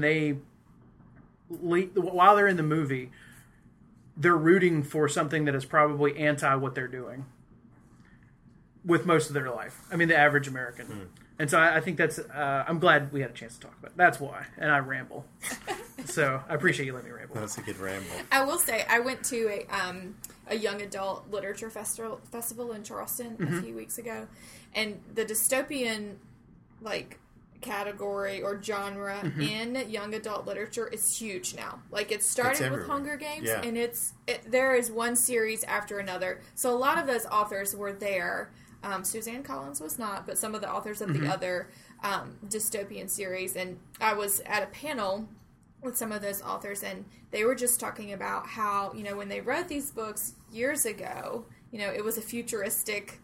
while they're in the movie, they're rooting for something that is probably anti what they're doing with most of their life. I mean, the average American. Mm. And so I think that's, I'm glad we had a chance to talk about it. That's why. And I ramble. So I appreciate you letting me ramble.
That's a good ramble.
I will say, I went to a young adult literature festival in Charleston a few weeks ago. And the dystopian, category or genre in young adult literature is huge now. It started with Hunger Games, and there is one series after another. So a lot of those authors were there. Suzanne Collins was not, but some of the authors of the other dystopian series. And I was at a panel with some of those authors, and they were just talking about how, when they wrote these books years ago, it was a futuristic,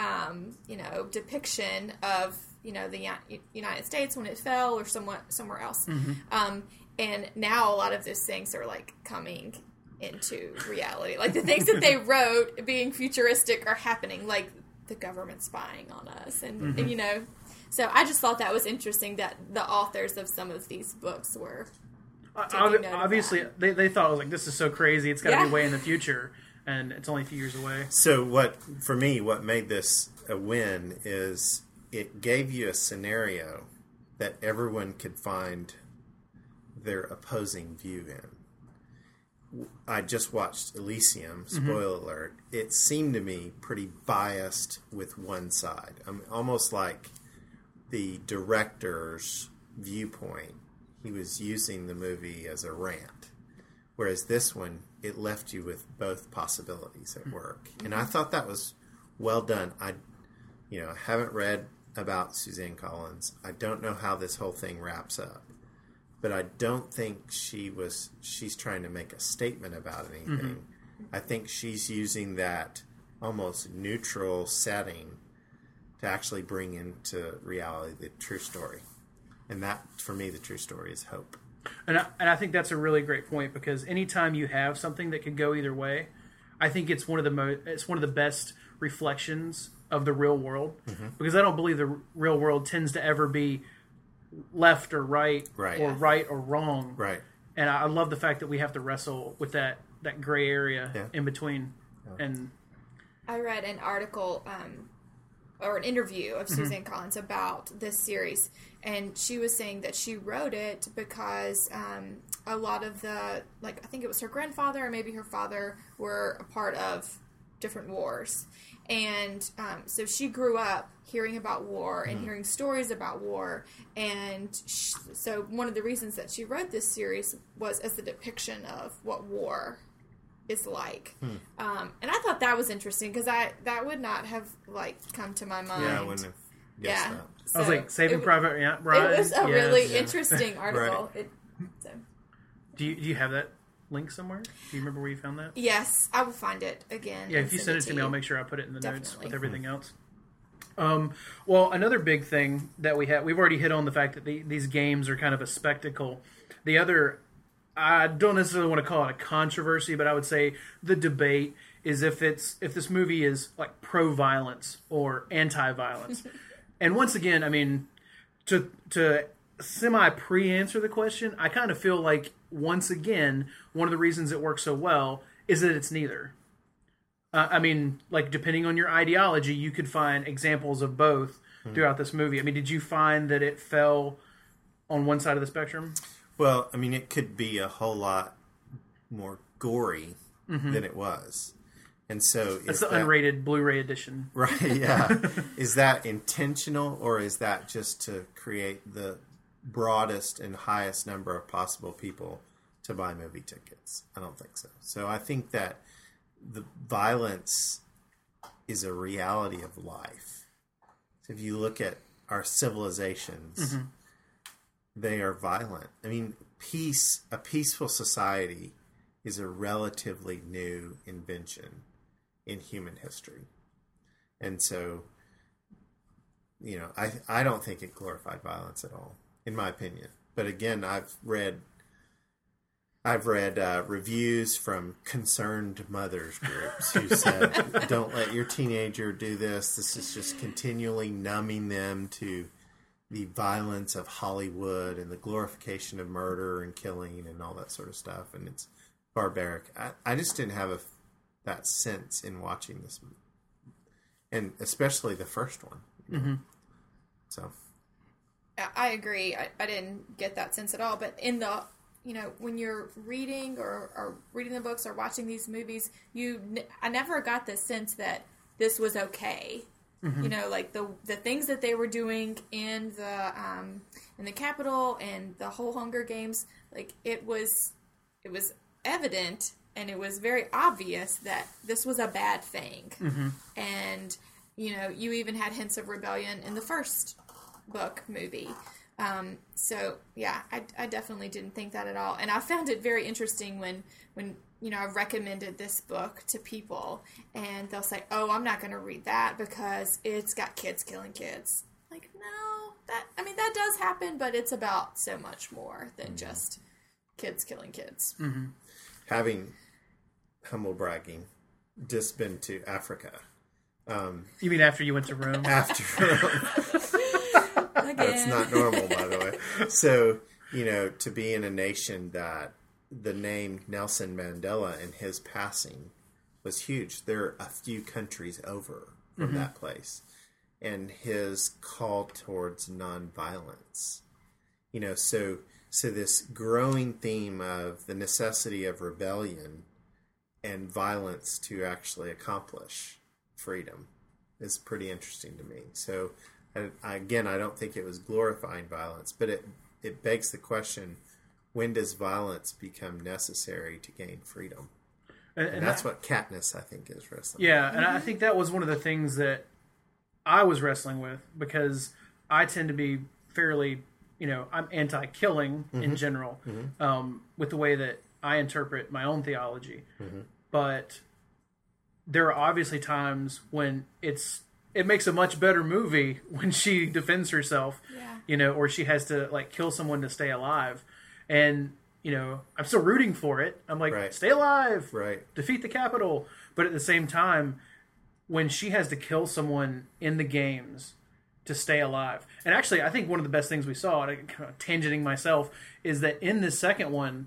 depiction of, the United States when it fell or somewhere else. And now a lot of those things are, coming into reality. The things that they wrote being futuristic are happening, the government spying on us. And so I just thought that was interesting that the authors of some of these books were
obviously they thought, this is so crazy, it's got to be way in the future, and it's only a few years away.
So what made this a win is it gave you a scenario that everyone could find their opposing view in. I just watched Elysium, spoiler alert. It seemed to me pretty biased with one side. Almost like the director's viewpoint. He was using the movie as a rant. Whereas this one, it left you with both possibilities at work. And I thought that was well done. I haven't read about Suzanne Collins. I don't know how this whole thing wraps up. But I don't think she's trying to make a statement about anything. I think she's using that almost neutral setting to actually bring into reality the true story. And that, for me, the true story is hope.
And I think that's a really great point, because anytime you have something that could go either way, I think it's one of the best reflections of the real world. Because I don't believe the real world tends to ever be left or right, or right or wrong.
Right.
And I love the fact that we have to wrestle with that gray area in between. Yeah. And
I read an article or an interview of Suzanne Collins about this series, and she was saying that she wrote it because a lot of the, I think it was her grandfather or maybe her father were a part of different wars. And so she grew up hearing about war and hearing stories about war. And so one of the reasons that she wrote this series was as a depiction of what war is like. And I thought that was interesting, because that would not have come to my mind.
Yeah, I wouldn't have guessed that.
So I was like, Saving Private Ryan.
It was a really interesting article.
Right.
Do you have that link somewhere? Do you remember where you found that?
Yes, I will find it again.
Yeah, if you send it to me, I'll make sure I put it in the notes with everything else. Well, another big thing that we've already hit on the fact that these games are kind of a spectacle. The other, I don't necessarily want to call it a controversy, but I would say the debate is if this movie is like pro-violence or anti-violence. And once again, I mean, to semi-pre-answer the question, I kind of feel like, once again, one of the reasons it works so well is that it's neither. I mean, like, depending on your ideology, you could find examples of both throughout this movie. I mean, did you find that it fell on one side of the spectrum?
Well, I mean, it could be a whole lot more gory than it was. And so
that's the unrated Blu-ray edition.
Right, yeah. Is that intentional, or is that just to create the broadest and highest number of possible people to buy movie tickets? I don't think so. So I think that the violence is a reality of life. So if you look at our civilizations, they are violent. I mean, a peaceful society is a relatively new invention in human history. And so, you know, I don't think it glorified violence at all, in my opinion. But again, I've read reviews from concerned mothers groups who said, don't let your teenager do this. This is just continually numbing them to the violence of Hollywood and the glorification of murder and killing and all that sort of stuff. And it's barbaric. I just didn't have that sense in watching this movie. And especially the first one. You know? So.
I agree. I didn't get that sense at all. But in the... You know, when you're reading or reading the books or watching these movies, I never got the sense that this was okay. You know, like the things that they were doing in the Capitol and the whole Hunger Games, like it was evident and it was very obvious that this was a bad thing. And you know, you even had hints of rebellion in the first book movie. So yeah, I definitely didn't think that at all. And I found it very interesting when, you know, I recommended this book to people and they'll say, oh, I'm not going to read that because it's got kids killing kids. Like, no, that does happen, but it's about so much more than just kids killing kids.
Having, humble bragging, just been to Africa.
You mean after you went to Rome?
After Rome. That's not normal, by the way. So, you know, to be in a nation that the name Nelson Mandela and his passing was huge. There are a few countries over from that place. And his call towards nonviolence. You know, so this growing theme of the necessity of rebellion and violence to actually accomplish freedom is pretty interesting to me. So, again, I don't think it was glorifying violence, but it begs the question, when does violence become necessary to gain freedom? And that's what Katniss, I think, is wrestling with.
Yeah, and I think that was one of the things that I was wrestling with, because I tend to be fairly, you know, I'm anti-killing in general, with the way that I interpret my own theology. But there are obviously times when it makes a much better movie when she defends herself, you know, or she has to like kill someone to stay alive. And, you know, I'm still rooting for it. I'm like, stay alive, defeat the Capitol. But at the same time, when she has to kill someone in the games to stay alive. And actually, I think one of the best things we saw, and kind of tangenting myself, is that in the second one,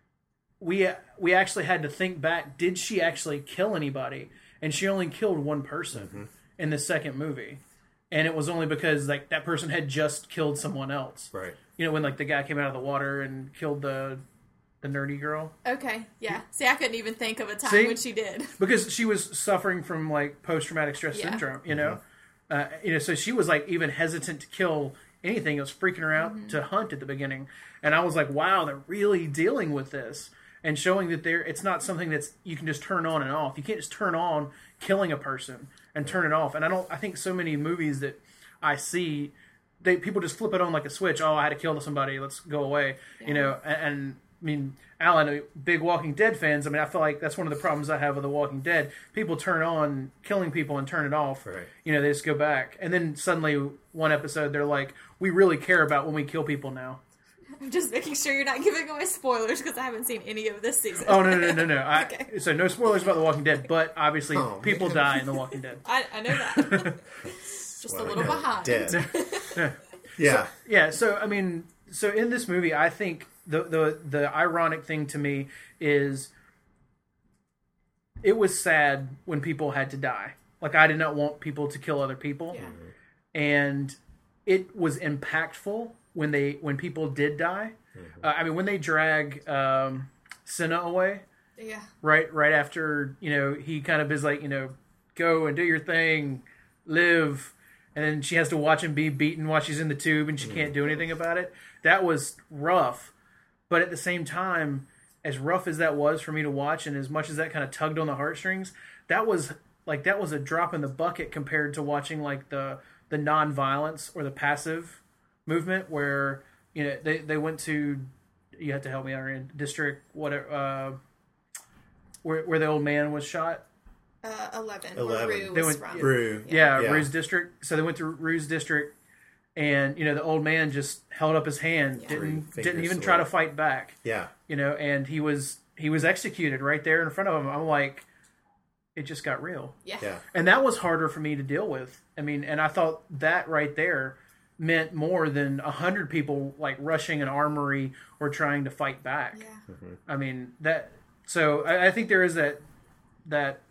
we actually had to think back, did she actually kill anybody? And she only killed one person in the second movie, and it was only because like that person had just killed someone else. You know, when like the guy came out of the water and killed the nerdy girl.
Okay, yeah. See, I couldn't even think of a time when she did,
because she was suffering from like post-traumatic stress syndrome. You know, you know, so she was like even hesitant to kill anything. It was freaking her out to hunt at the beginning, and I was like, wow, they're really dealing with this and showing that it's not something that's you can just turn on and off. You can't just turn on killing a person and turn it off. And I think so many movies that I see, people just flip it on like a switch. Oh, I had to kill somebody. Let's go away. You know, and mean, Alan, big Walking Dead fans. I mean, I feel like that's one of the problems I have with The Walking Dead. People turn on killing people and turn it off.
Right.
You know, they just go back, and then suddenly one episode they're like, "We really care about when we kill people now."
I'm just making sure you're not giving away spoilers because I haven't seen any of this season.
Oh no.
Okay.
So no spoilers about The Walking Dead, but obviously people die in The Walking Dead.
I know that. Just a little behind.
Dead. Yeah.
Yeah. So I mean, so in this movie, I think the ironic thing to me is it was sad when people had to die. Like, I did not want people to kill other people,
Yeah.
and it was impactful when people did die. I mean, when they drag Senna away,
Yeah.
right after, you know, he kind of is like, you know, go and do your thing, live, and then she has to watch him be beaten while she's in the tube and she can't do anything about it. That was rough, but at the same time, as rough as that was for me to watch, and as much as that kind of tugged on the heartstrings, that was a drop in the bucket compared to watching like the non-violence or the passive movement where, you know, they went to, you have to help me out, in district whatever, where the old man was shot.
11.
11.
Rue
They
was
went-
from.
Rue.
Yeah,
Yeah.
Rue's district. So they went to Rue's district, and you know the old man just held up his hand,
Yeah.
didn't even try to fight back.
Yeah.
You know, and he was executed right there in front of him. I'm like, it just got real,
Yeah.
Yeah.
and that was harder for me to deal with. I mean, and I thought that right there meant more than 100 people like rushing an armory or trying to fight back.
Yeah.
I mean that. So I think there is that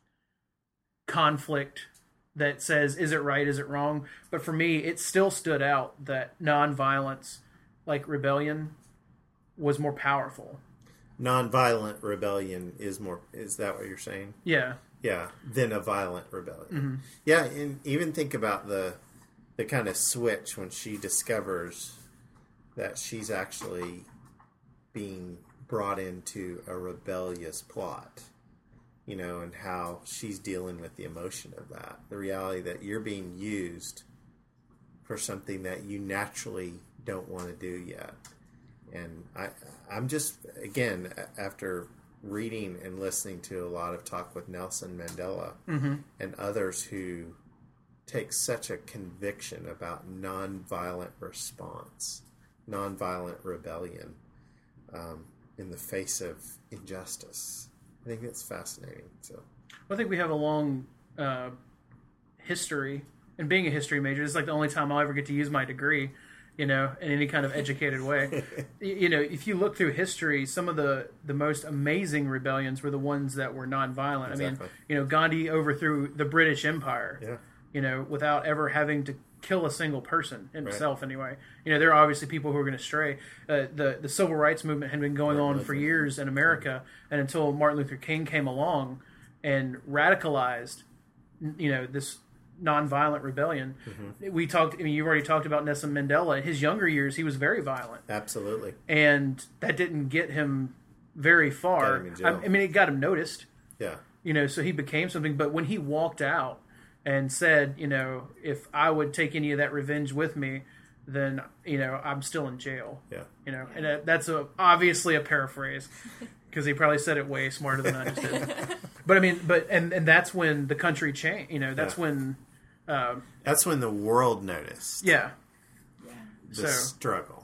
conflict that says, is it right, is it wrong? But for me, it still stood out that nonviolence, like rebellion, was more powerful.
Nonviolent rebellion is that what you're saying?
Yeah.
Yeah, than a violent rebellion.
Mm-hmm.
Yeah, and even think about the kind of switch when she discovers that she's actually being brought into a rebellious plot, you know, and how she's dealing with the emotion of that. The reality that you're being used for something that you naturally don't want to do yet. And I'm just, again, after reading and listening to a lot of talk with Nelson Mandela and others who take such a conviction about nonviolent response, nonviolent rebellion in the face of injustice. I think it's fascinating. So,
I think we have a long history, and being a history major, it's like the only time I'll ever get to use my degree, you know, in any kind of educated way. You know, if you look through history, some of the most amazing rebellions were the ones that were nonviolent.
Exactly.
I mean, you know, Gandhi overthrew the British Empire,
yeah.
you know, without ever having to kill a single person himself anyway. You know, there are obviously people who are going to stray. The civil rights movement had been going on for years in America, and until Martin Luther King came along and radicalized, you know, this nonviolent rebellion. We talked, I mean, you've already talked about Nelson Mandela. In his younger years, he was very violent.
Absolutely.
And that didn't get him very far.
Got him in jail.
I mean, it got him noticed,
Yeah.
you know, so he became something. But when he walked out and said, you know, if I would take any of that revenge with me, then, you know, I'm still in jail.
Yeah.
You know, and that's obviously a paraphrase because he probably said it way smarter than I just did. But I mean, and that's when the country changed. You know, that's when.
That's when the world noticed
Yeah.
the struggle.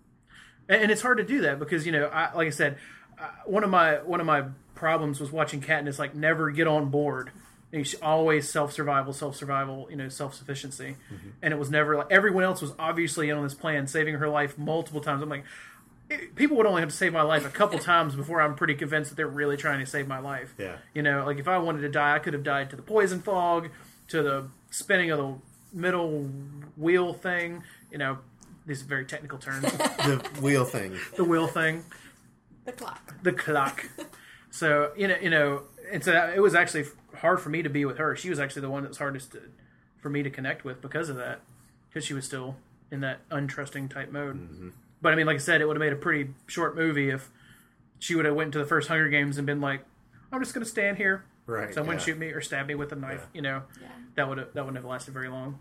And it's hard to do that because, you know, like I said, one of my problems was watching Katniss like never get on board. You know, she always self-survival, you know, self-sufficiency. And it was never like everyone else was obviously in on this plan, saving her life multiple times. I'm like, people would only have to save my life a couple times before I'm pretty convinced that they're really trying to save my life.
Yeah.
You know, like if I wanted to die, I could have died to the poison fog, to the spinning of the middle wheel thing. You know, these are very technical terms.
The wheel thing.
The wheel thing.
The clock.
The clock. So, you know, and so it was actually hard for me to be with her. She was actually the one that was hardest for me to connect with because of that. Because she was still in that untrusting type mode. But I mean, like I said, it would have made a pretty short movie if she would have went to the first Hunger Games and been like, I'm just going to stand here.
Right.
Someone
yeah.
shoot me or stab me with a knife.
Yeah.
You know,
Yeah.
that wouldn't have lasted very long.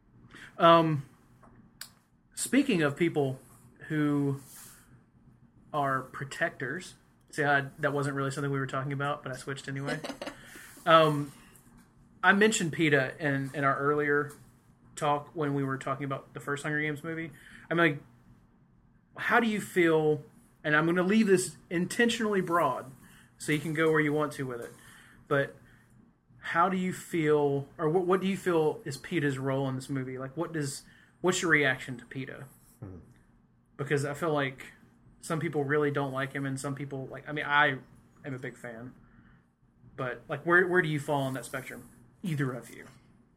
Speaking of people who are protectors. See, that wasn't really something we were talking about, but I switched anyway. I mentioned PETA in our earlier talk when we were talking about the first Hunger Games movie. I'm like, how do you feel? And I'm going to leave this intentionally broad, so you can go where you want to with it. But how do you feel, or what do you feel is PETA's role in this movie? Like, what's your reaction to PETA? Mm-hmm. Because I feel like some people really don't like him, and some people like. I mean, I am a big fan, but like, where do you fall on that spectrum? Either of you?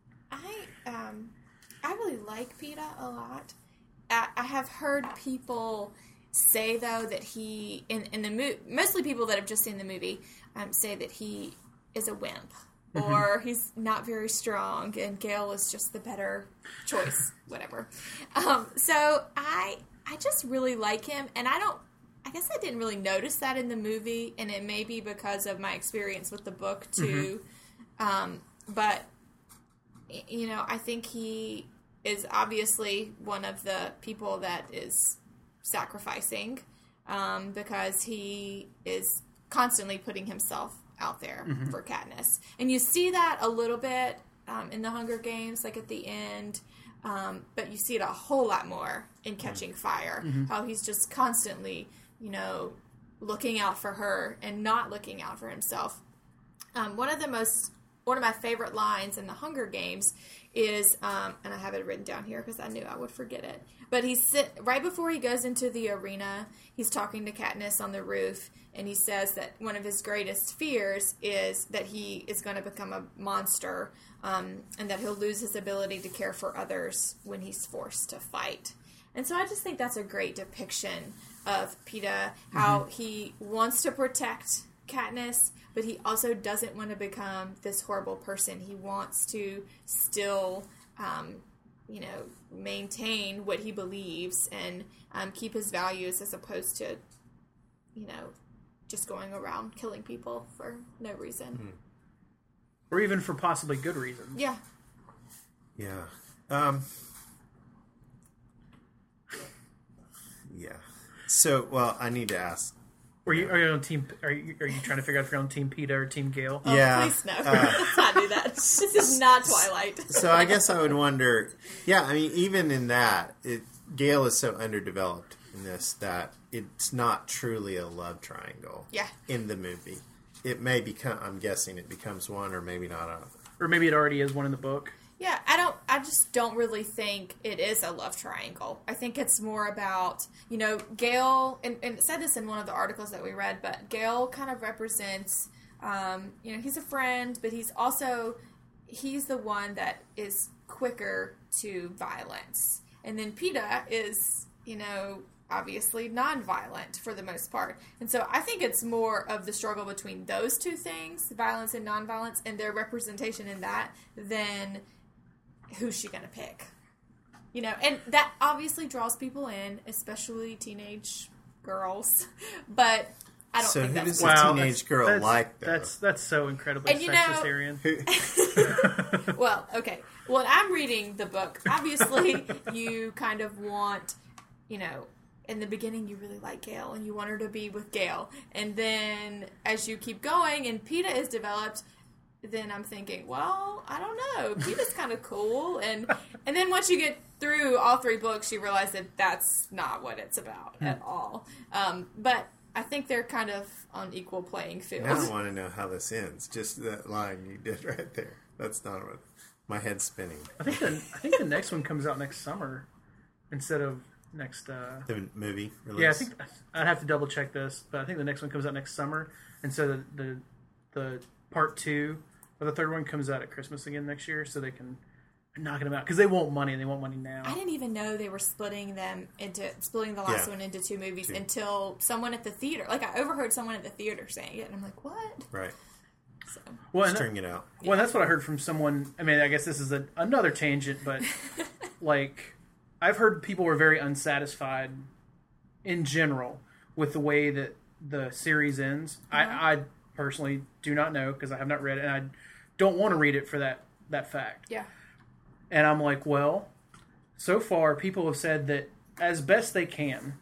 I really like PETA a lot. I have heard people say though that he in the movie, mostly people that have just seen the movie, say that he is a wimp. Or he's not very strong, and Gale is just the better choice, whatever. So I just really like him, and I guess I didn't really notice that in the movie, and it may be because of my experience with the book too. But you know, I think he is obviously one of the people that is sacrificing, because he is constantly putting himself out there for Katniss. And you see that a little bit in the Hunger Games, like at the end, but you see it a whole lot more in Catching Fire, how he's just constantly, you know, looking out for her and not looking out for himself. One of my favorite lines in the Hunger Games is, and I have it written down here because I knew I would forget it, but right before he goes into the arena, he's talking to Katniss on the roof, and he says that one of his greatest fears is that he is going to become a monster, and that he'll lose his ability to care for others when he's forced to fight. And so I just think that's a great depiction of PETA, how he wants to protect Katniss, but he also doesn't want to become this horrible person. He wants to still, you know, maintain what he believes and keep his values, as opposed to, you know, just going around killing people for no reason.
Or even for possibly good reasons.
Yeah.
Yeah. Yeah. So, well, I need to ask.
Are you on team? Are you trying to figure out if you're on Team PETA or Team Gale?
Oh,
yeah.
Please no. Let's not do that. This is not Twilight.
So I guess I would wonder. Yeah, I mean, even in that, Gale is so underdeveloped in this that it's not truly a love triangle.
Yeah.
In the movie, it may become. I'm guessing it becomes one, or maybe not.
Or maybe it already is one in the book.
Yeah, I just don't really think it is a love triangle. I think it's more about, you know, Gale, and it said this in one of the articles that we read, but Gale kind of represents, you know, he's a friend, but he's the one that is quicker to violence. And then PETA is, you know, obviously non-violent for the most part. And so I think it's more of the struggle between those two things, violence and non-violence, and their representation in that, than who's she going to pick? You know, and that obviously draws people in, especially teenage girls. But I don't think that's...
So who does a teenage girl like, though?
That's so incredibly sexist, Arian.
Well, okay. When I'm reading the book, obviously you kind of want, you know, in the beginning you really like Gale and you want her to be with Gale. And then as you keep going and PETA is developed, then I'm thinking, well, I don't know. PETA's kind of cool. And then once you get through all three books, you realize that that's not what it's about at all. But I think they're kind of on equal playing field.
Now I want to know how this ends. Just that line you did right there. That's not what... My head's spinning.
I think the next one comes out next summer instead of next...
the movie release?
Yeah, I think... I'd have to double check this, but I think the next one comes out next summer. And so the part 2 or the third one comes out at Christmas again next year, so they can knock them out. Because they want money, and they want money now.
I didn't even know they were splitting the last one into 2 movies until someone at the theater... Like, I overheard someone at the theater saying it, and I'm like, what?
Right.
So.
Well, string it out.
Well, that's what I heard from someone. I mean, I guess this is another tangent, but like, I've heard people were very unsatisfied in general with the way that the series ends. I personally do not know because I have not read it, and I don't want to read it for that fact.
Yeah.
And I'm like, well, so far people have said that as best they can,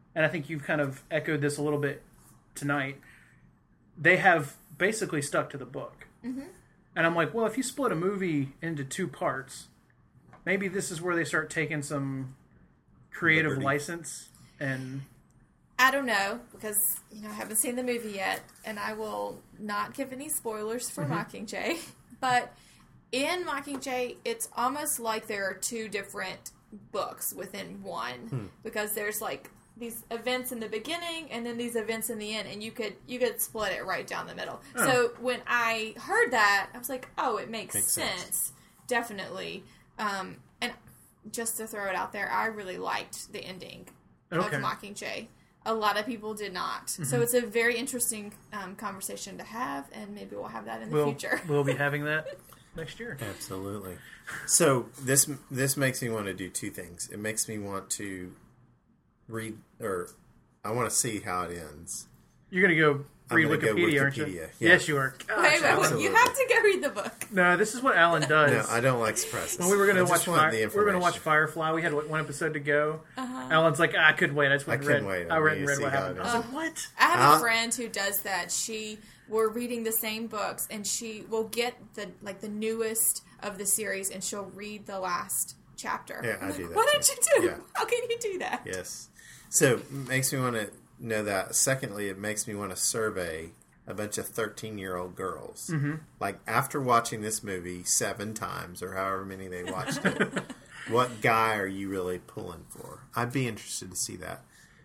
and I think you've kind of echoed this a little bit tonight, they have basically stuck to the book. Mm-hmm. And I'm like, well, if you split a movie into 2 parts, maybe this is where they start taking some creative license. And
I don't know, because I haven't seen the movie yet, and I will not give any spoilers for Mockingjay. But in Mockingjay, it's almost like there are 2 different books within one, because there's like these events in the beginning and then these events in the end, and you could split it right down the middle. Oh. So when I heard that, I was like, oh, it makes sense. Definitely. And just to throw it out there, I really liked the ending of Mockingjay. A lot of people did not. Mm-hmm. So it's a very interesting conversation to have, and maybe we'll have that in the future.
We'll be having that next year.
Absolutely. So this makes me want to do 2 things. It makes me want to read, or I want to see how it ends.
You're going to go read Wikipedia, aren't you?
Yeah.
Yes, you are. Gosh,
wait, you have to go read the book.
No, this is what Alan does.
No, I don't like surprises.
When we were going to watch Firefly, we had 1 episode to go. Uh-huh. Alan's like, I couldn't wait. I couldn't wait. I read and read what happened. I was like, what?
I have a friend who does that. We're reading the same books, and she will get the newest of the series, and she'll read the last chapter.
Yeah, I do that.
What did you do? Yeah. How can you do that?
Yes. So it makes me want to know that. Secondly, it makes me want to survey a bunch of 13-year-old girls. Mm-hmm. Like, after watching this movie 7 times, or however many they watched it, what guy are you really pulling for? I'd be interested to see that.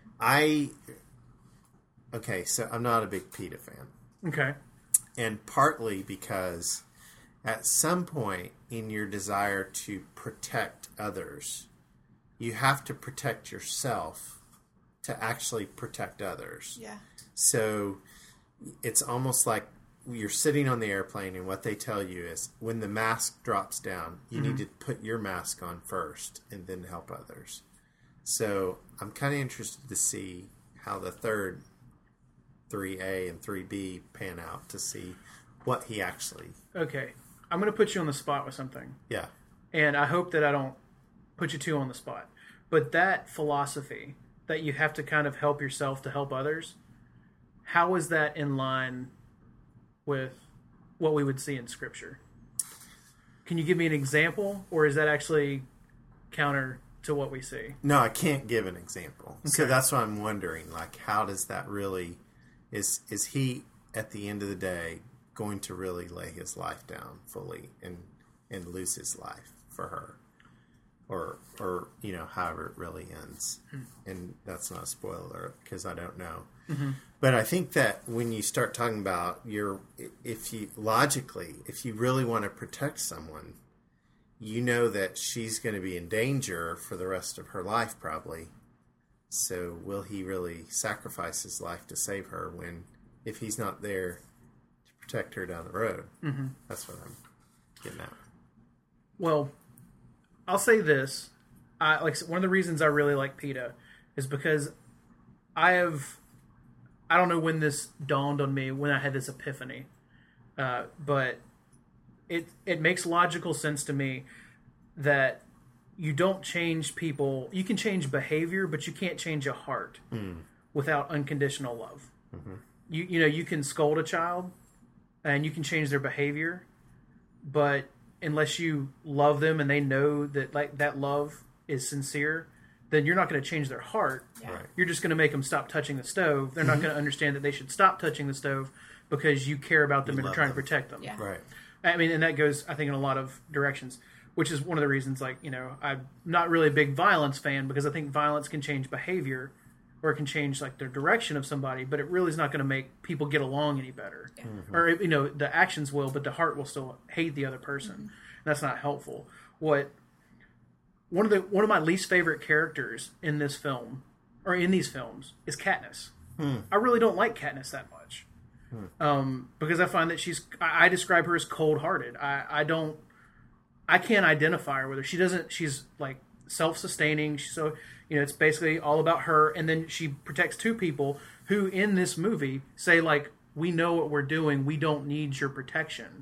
So I'm not a big PETA fan.
Okay.
And partly because at some point in your desire to protect others, you have to protect yourself to actually protect others.
Yeah.
So it's almost like you're sitting on the airplane, and what they tell you is when the mask drops down, you need to put your mask on first and then help others. So I'm kind of interested to see how the third 3A and 3B pan out, to see what he actually...
Okay. I'm going to put you on the spot with something.
Yeah.
And I hope that I don't put you too on the spot. But that philosophy that you have to kind of help yourself to help others, how is that in line with what we would see in Scripture? Can you give me an example, or is that actually counter to what we see?
No, I can't give an example. Okay. So that's why I'm wondering, like, how does that really... Is he, at the end of the day, going to really lay his life down fully and lose his life for her? Or however it really ends. And that's not a spoiler, because I don't know. Mm-hmm. But I think that when you start talking about if you really want to protect someone, you know that she's going to be in danger for the rest of her life, probably. So will he really sacrifice his life to save her if he's not there to protect her down the road? Mm-hmm. That's what I'm getting at.
Well, I'll say this. One of the reasons I really like PETA is because I don't know when this dawned on me, when I had this epiphany, but it makes logical sense to me that you don't change people. You can change behavior, but you can't change a heart without unconditional love. Mm-hmm. You can scold a child, and you can change their behavior, but unless you love them and they know that that love is sincere, then you're not going to change their heart.
Yeah. Right.
You're just going to make them stop touching the stove. They're not going to understand that they should stop touching the stove because you care about them and are trying to protect them.
Yeah.
Right.
I mean, and that goes, I think, in a lot of directions, which is one of the reasons, I'm not really a big violence fan, because I think violence can change behavior, or it can change the direction of somebody, but it really is not going to make people get along any better. Yeah. Mm-hmm. Or the actions will, but the heart will still hate the other person. Mm-hmm. That's not helpful. One of my least favorite characters in this film, or in these films, is Katniss. I really don't like Katniss that much, because I find that I describe her as cold-hearted. I can't identify her with her. She's like self-sustaining. So, it's basically all about her. And then she protects 2 people who in this movie say, we know what we're doing. We don't need your protection.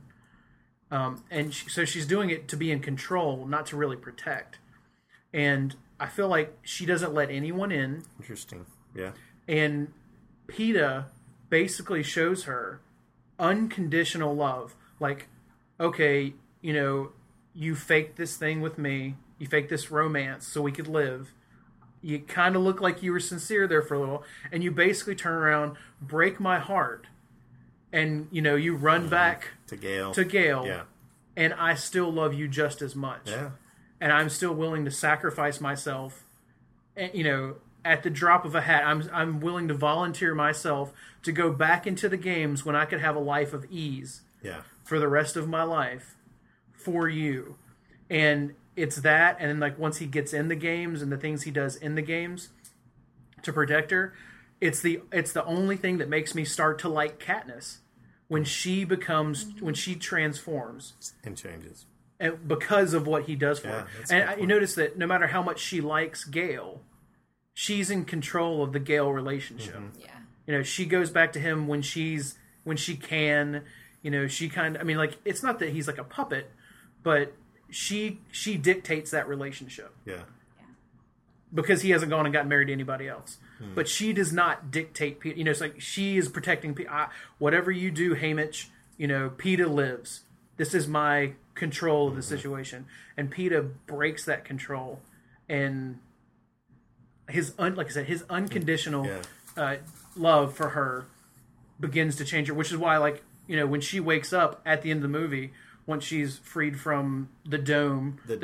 So she's doing it to be in control, not to really protect. And I feel like she doesn't let anyone in.
Interesting. Yeah.
And PETA basically shows her unconditional love. Like, okay, you faked this thing with me. You faked this romance so we could live. You kind of look like you were sincere there for a little. And you basically turn around, break my heart. And, you run back
to Gale.
Yeah. And I still love you just as much.
Yeah.
And I'm still willing to sacrifice myself. And, at the drop of a hat, I'm willing to volunteer myself to go back into the games when I could have a life of ease.
Yeah.
For the rest of my life, for you. And it's that, and then like once he gets in the games and the things he does in the games to protect her, it's the only thing that makes me start to like Katniss when she transforms
and changes.
And because of what he does for her. And you notice that no matter how much she likes Gale, she's in control of the Gale relationship.
Mm-hmm. Yeah.
She goes back to him when she can. She kind of. I mean, like, it's not that he's like a puppet, but she dictates that relationship.
Yeah.
Because he hasn't gone and gotten married to anybody else. But she does not dictate. It's like she is protecting. Whatever you do, Haymitch. PETA lives. This is my control of the situation, and PETA breaks that control, and like I said, his unconditional love for her begins to change her, which is why, like, when she wakes up at the end of the movie, once she's freed from the dome, the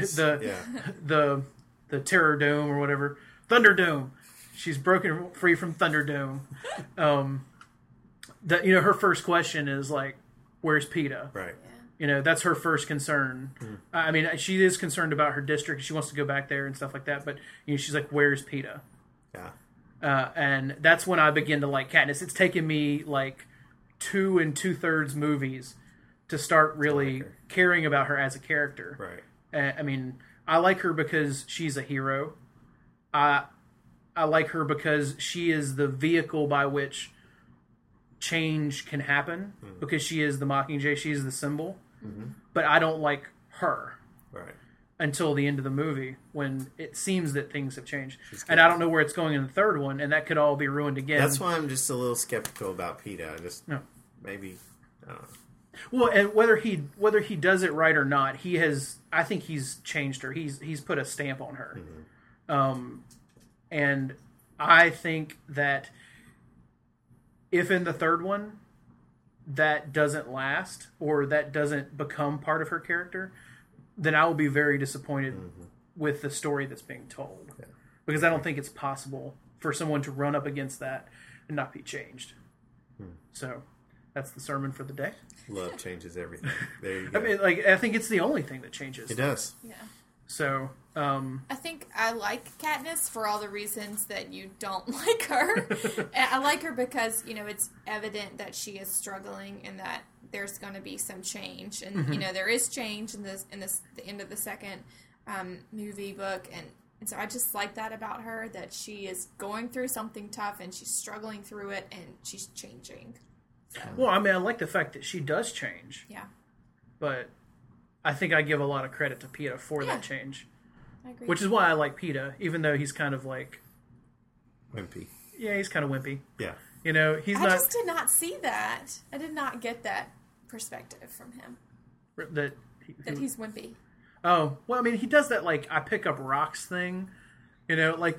Terror Dome or whatever, Thunderdome, she's broken free from Thunderdome. That her first question is like, "Where's PETA?"
Right.
That's her first concern. I mean, she is concerned about her district. She wants to go back there and stuff like that. But she's like, "Where's PETA?"
Yeah.
And that's when I begin to like Katniss. It's taken me like 2 2/3 movies to start really caring about her as a character.
Right.
I mean, I like her because she's a hero. I like her because she is the vehicle by which change can happen, because she is the Mockingjay, she is the symbol. But I don't like her until the end of the movie, when it seems that things have changed. And I don't know where it's going in the third one, and that could all be ruined again.
That's why I'm just a little skeptical about PETA. Maybe, I don't know.
Well, and whether he does it right or not, I think he's changed her. He's put a stamp on her. And I think that if in the third one that doesn't last, or that doesn't become part of her character, then I will be very disappointed with the story that's being told. Yeah. Because I don't think it's possible for someone to run up against that and not be changed. So that's the sermon for the day.
Love changes everything. There you go.
I mean, like, I think it's the only thing that changes.
It does.
Yeah.
So,
I think I like Katniss for all the reasons that you don't like her. I like her because, it's evident that she is struggling and that there's going to be some change. And, there is change in the end of the second movie book. And so I just like that about her, that she is going through something tough and she's struggling through it and she's changing. So.
Well, I mean, I like the fact that she does change.
Yeah.
But I think I give a lot of credit to PETA for that change.
I agree.
Which is why I like PETA, even though he's kind of like...
Wimpy.
Yeah, he's kind of wimpy.
Yeah.
He's
I
not...
just did not see that. I did not get that perspective from him.
That
he's wimpy.
Oh, well, I mean, he does that, like, I pick up rocks thing. Like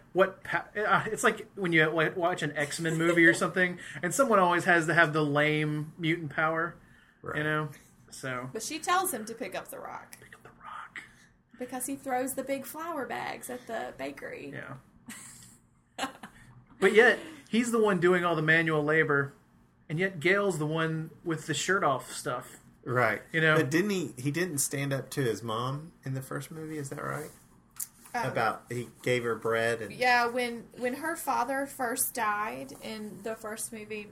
it's like when you watch an X-Men movie or something, and someone always has to have the lame mutant power,
right.
So.
But she tells him to pick up the rock.
Pick up the rock.
Because he throws the big flour bags at the bakery.
Yeah. But yet, he's the one doing all the manual labor, and yet Gale's the one with the shirt off stuff.
Right. But didn't he didn't stand up to his mom in the first movie, is that right? He gave her bread and...
Yeah, when her father first died in the first movie,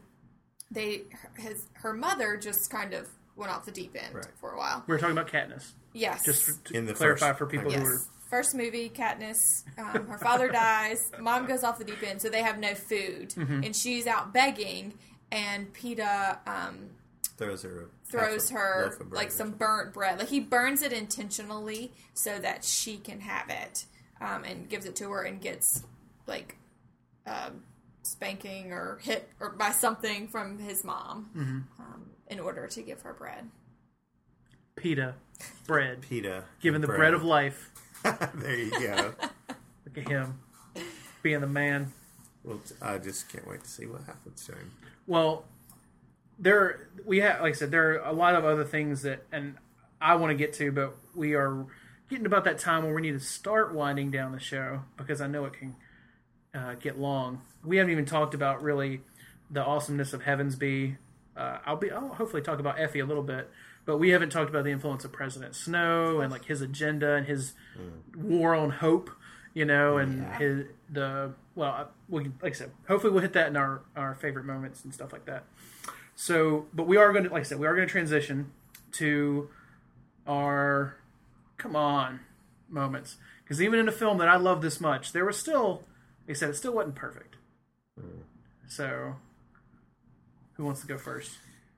her mother just kind of went off the deep end for a while.
We were talking about Katniss.
Yes.
Just to clarify for people who are...
First movie, Katniss, her father dies, mom goes off the deep end, so they have no food. And she's out begging, and PETA throws her like some burnt bread. Like, he burns it intentionally so that she can have it, and gives it to her and gets, like, spanking or hit or by something from his mom in order to give her bread.
PETA. Bread.
PETA.
Given the bread of life.
There you go.
Look at him. Being the man.
Well, I just can't wait to see what happens to him.
Well, like I said, there are a lot of other things that, and I want to get to, but we are getting about that time where we need to start winding down the show because I know it can get long. We haven't even talked about really the awesomeness of Heavensbee. I'll hopefully talk about Effie a little bit, but we haven't talked about the influence of President Snow and like his agenda and his war on hope, and like I said, hopefully we'll hit that in our favorite moments and stuff like that. So, but we are going to, like I said, we are going to transition to our come on moments, because even in a film that I love this much, there was still, like I said, it still wasn't perfect. So, who wants to go first?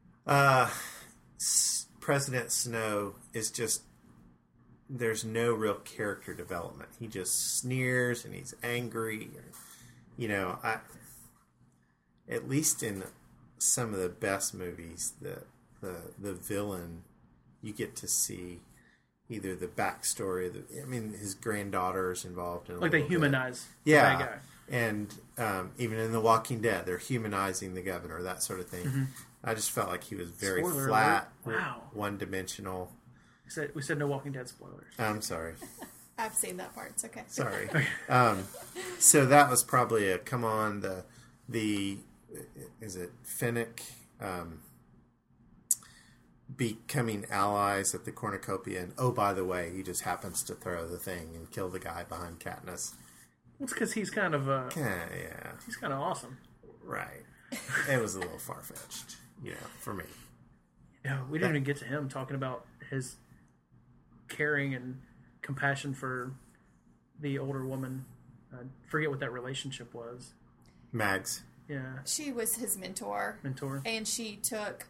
President Snow is just, there's no real character development. He just sneers and he's angry. At least in some of the best movies, the villain, you get to see either the backstory, his granddaughter is involved in
like they humanize
the
bad guy.
And even in The Walking Dead, they're humanizing the governor, that sort of thing.
Mm-hmm.
I just felt like he was very
Spoiler
flat,
alert. Wow.
one-dimensional.
We said no Walking Dead spoilers.
I'm sorry.
I've seen that part. It's okay.
Sorry. So that was probably a come on. The is it Finnick becoming allies at the cornucopia, and oh, by the way, he just happens to throw the thing and kill the guy behind Katniss.
Well, it's because he's kind of he's kind of awesome,
right? It was a little far fetched, for me.
Yeah, we didn't even get to him talking about his caring and compassion for the older woman. I forget what that relationship was.
Mags.
Yeah.
She was his mentor. And she took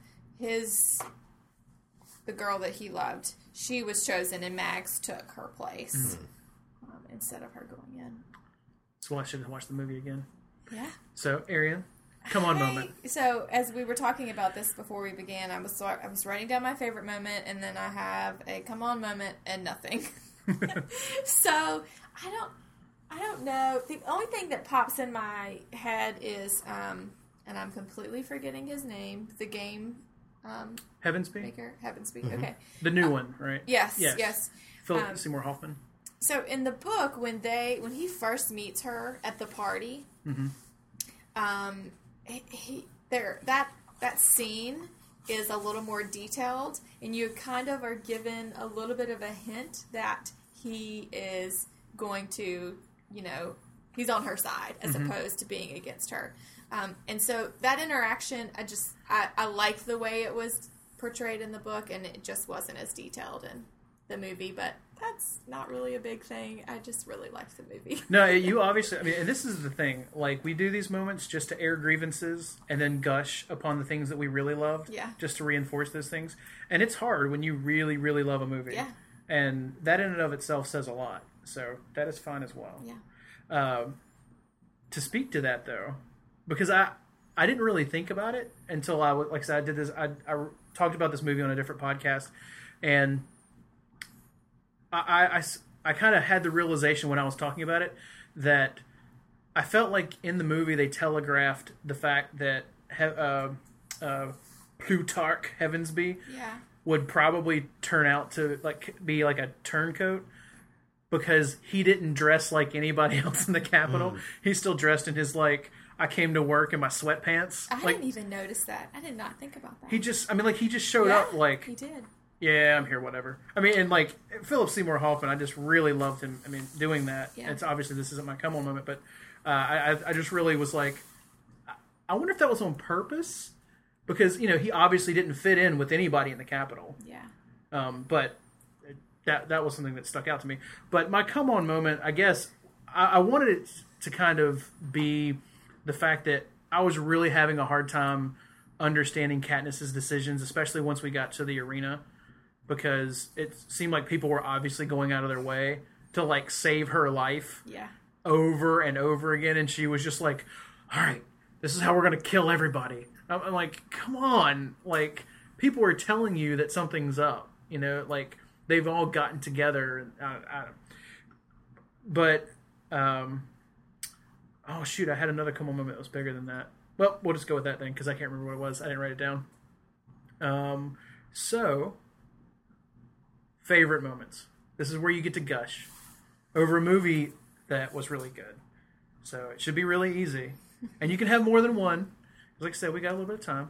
the girl that he loved. She was chosen and Mags took her place instead of her going in.
So I should watch the movie again.
Yeah.
So, Arian, come on moment.
So, as we were talking about this before we began, I was writing down my favorite moment, and then I have a come on moment and nothing. So, I don't know. The only thing that pops in my head is, and I'm completely forgetting his name, the game
Heavensbee?
maker. Heavensbee, okay.
The new one, right?
Yes.
Philip Seymour Hoffman.
So in the book, when he first meets her at the party, that scene is a little more detailed, and you kind of are given a little bit of a hint that he is going to, he's on her side as opposed to being against her. And so that interaction, I like the way it was portrayed in the book, and it just wasn't as detailed in the movie, but that's not really a big thing. I just really liked the movie.
No, you obviously, and this is the thing, like, we do these moments just to air grievances and then gush upon the things that we really loved, just to reinforce those things. And it's hard when you really, really love a movie.
Yeah.
And that in and of itself says a lot. So that is fine as well.
Yeah.
To speak to that, though, because I didn't really think about it until like I said, I did this. I talked about this movie on a different podcast, and I kind of had the realization when I was talking about it that I felt like in the movie they telegraphed the fact that Plutarch Heavensbee would probably turn out to be like a turncoat, because he didn't dress like anybody else in the Capitol. He's still dressed in his I came to work in my sweatpants.
I didn't even notice that. I did not think about that.
He just showed up
he did.
Yeah, I'm here, whatever. I mean, and Philip Seymour Hoffman, I just really loved him. I mean, doing that.
Yeah.
It's obviously this isn't my come on moment, but I just really was like, I wonder if that was on purpose, because he obviously didn't fit in with anybody in the Capitol.
Yeah.
But that was something that stuck out to me. But my come on moment, I guess, I wanted it to kind of be the fact that I was really having a hard time understanding Katniss's decisions, especially once we got to the arena, because it seemed like people were obviously going out of their way to save her life.
Yeah.
over and over again, and she was just like, all right, this is how we're going to kill everybody. I'm like, come on. Like, people are telling you that something's up. You know, like, they've all gotten together. But, oh, shoot, I had another couple moment that was bigger than that. Well, we'll just go with that then, because I can't remember what it was. I didn't write it down. So, favorite moments. This is where you get to gush over a movie that was really good. So, it should be really easy. And you can have more than one. Like I said, we got a little bit of time.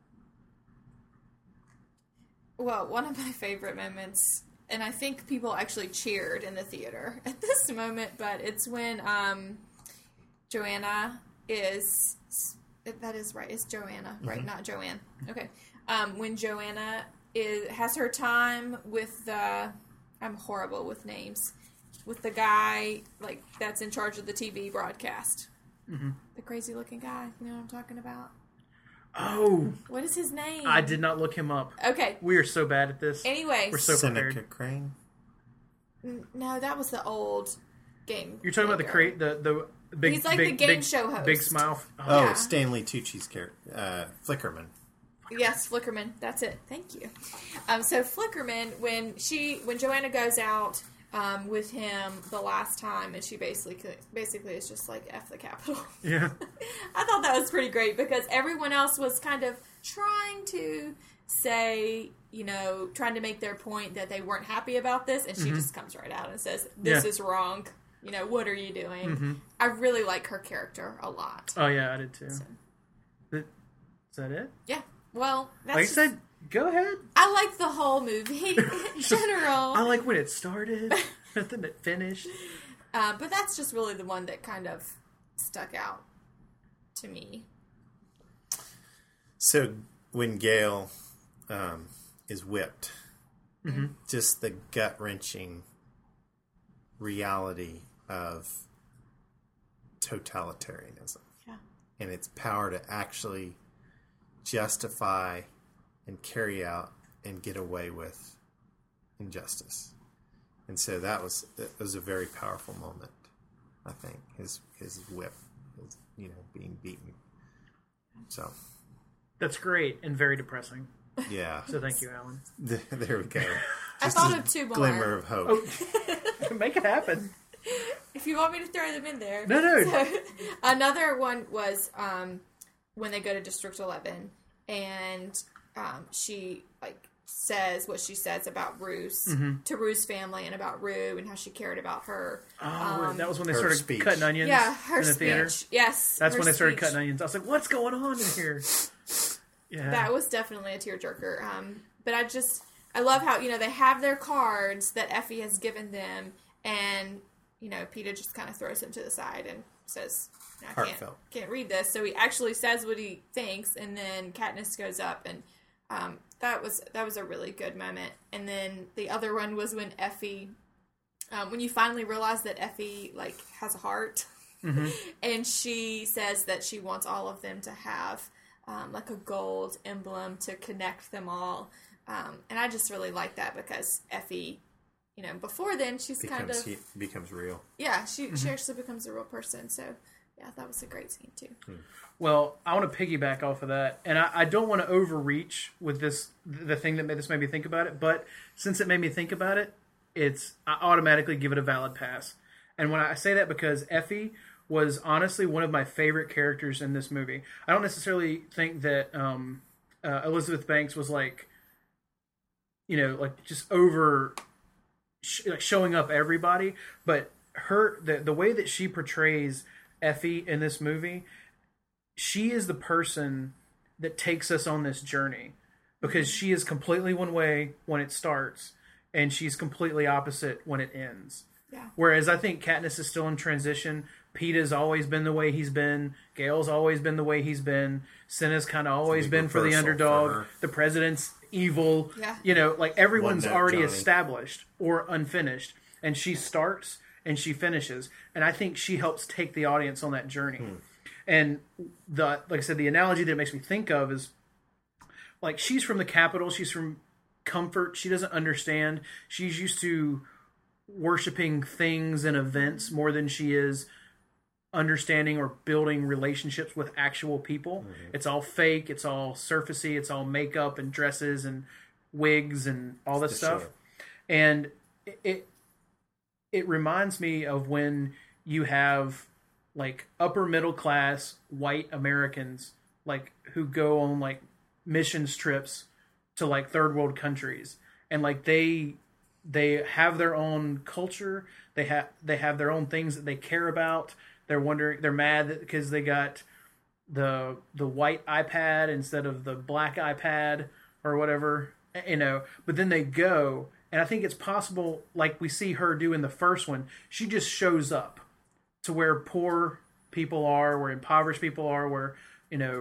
Well, one of my favorite moments, and I think people actually cheered in the theater at this moment, but it's when Joanna is... That is right. It's Joanna, right? Not Joanne. Okay. When Joanna has her time with the... I'm horrible with names. With the guy like that's in charge of the TV broadcast. Mm-hmm. The crazy-looking guy. You know what I'm talking about?
Oh.
What is his name?
I did not look him up.
Okay.
We are so bad at this.
Anyway.
We're so
Seneca
prepared.
Crane?
No, that was the old game.
You're talking about the big...
He's like the game show host.
Big smile.
Oh,
Yeah.
Stanley Tucci's character. Flickerman.
Yes, Flickerman. That's it. Thank you. So Flickerman, when Joanna goes out with him the last time, and she basically is just like F the Capitol.
Yeah.
I thought that was pretty great because everyone else was kind of trying to say, trying to make their point that they weren't happy about this, and she just comes right out and says, "This is wrong. What are you doing?" Mm-hmm. I really like her character a lot.
Oh yeah, I did too. So. Is that it?
Yeah. Well, that's
like I said, go ahead.
I like the whole movie in general.
I like when it started, nothing that finished.
But that's just really the one that kind of stuck out to me.
So when Gale is whipped, just the gut-wrenching reality of totalitarianism and its power to actually justify and carry out and get away with injustice. And so it was a very powerful moment, I think. His whip, being beaten. So
that's great and very depressing.
Yeah.
So thank you, Alan.
There we go.
I thought of two more.
Glimmer of hope.
Oh, make it happen.
If you want me to throw them in there.
No.
So, another one was when they go to District 11 and she says what she says about Roos to Rue's family and about Rue and how she cared about her.
Oh, that was when they
her
started
speech.
cutting onions.
Yeah, her
in the
speech.
theater.
Yes,
that's
her
when they started
speech.
cutting onions. I was like, "What's going on in here?" Yeah,
that was definitely a tearjerker. But I love how they have their cards that Effie has given them, and Peeta just kind of throws them to the side and says, "I can't read this." So he actually says what he thinks, and then Katniss goes up, and that was a really good moment. And then the other one was when Effie, when you finally realize that Effie has a heart, and she says that she wants all of them to have a gold emblem to connect them all. And I just really like that because Effie, before then she
becomes real.
Yeah, she actually becomes a real person. So yeah, that was a great scene too.
Well, I want to piggyback off of that, and I don't want to overreach with the thing that made me think about it, but since it made me think about it, I automatically give it a valid pass. And when I say that because Effie was honestly one of my favorite characters in this movie. I don't necessarily think that Elizabeth Banks was just over showing up everybody, but the way that she portrays Effie in this movie, she is the person that takes us on this journey because she is completely one way when it starts and she's completely opposite when it ends.
Yeah.
Whereas I think Katniss is still in transition. Peeta's always been the way he's been. Gale's always been the way he's been. Cinna's kind of always been for the underdog. The president's evil.
Yeah.
Everyone's already established or unfinished. And she starts and she finishes. And I think she helps take the audience on that journey. And like I said, the analogy that it makes me think of is she's from the Capitol. She's from comfort. She doesn't understand. She's used to worshiping things and events more than she is understanding or building relationships with actual people. It's all fake. It's all surfacey. It's all makeup and dresses and wigs and all this stuff.
Sure.
And it reminds me of when you have like upper middle class white Americans like who go on like missions trips to like third world countries, and like they have their own culture. They have their own things that they care about. They're mad because they got the white iPad instead of the black iPad or whatever, you know. But then they go, and I think it's possible, like we see her do in the first one. She just shows up to where poor people are, where impoverished people are, where, you know,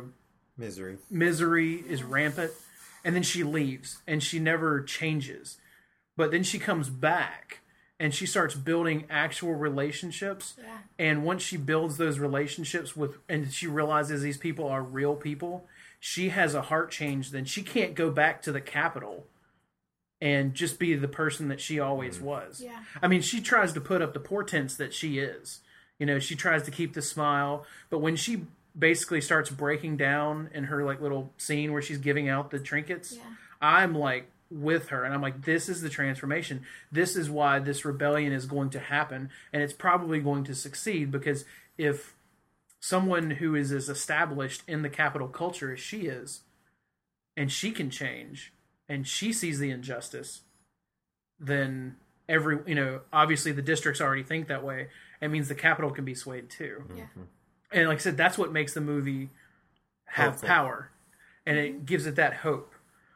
misery is rampant, and then she leaves, and she never changes. But then she comes back, and she starts building actual relationships.
Yeah.
And once she builds those relationships and she realizes these people are real people, she has a heart change. Then she can't go back to the Capitol and just be the person that she always was.
Yeah.
I mean, she tries to put up the portents that she is. You know, she tries to keep the smile, but when she basically starts breaking down in her like little scene where she's giving out the trinkets, I'm like with her, and I'm like, this is the transformation. This is why this rebellion is going to happen, and it's probably going to succeed, because if someone who is as established in the Capitol culture as she is, and she can change, and she sees the injustice, then obviously the districts already think that way. It means the Capitol can be swayed too.
Yeah.
And like I said, that's what makes the movie have
Hopeful.
power, and it gives it that hope.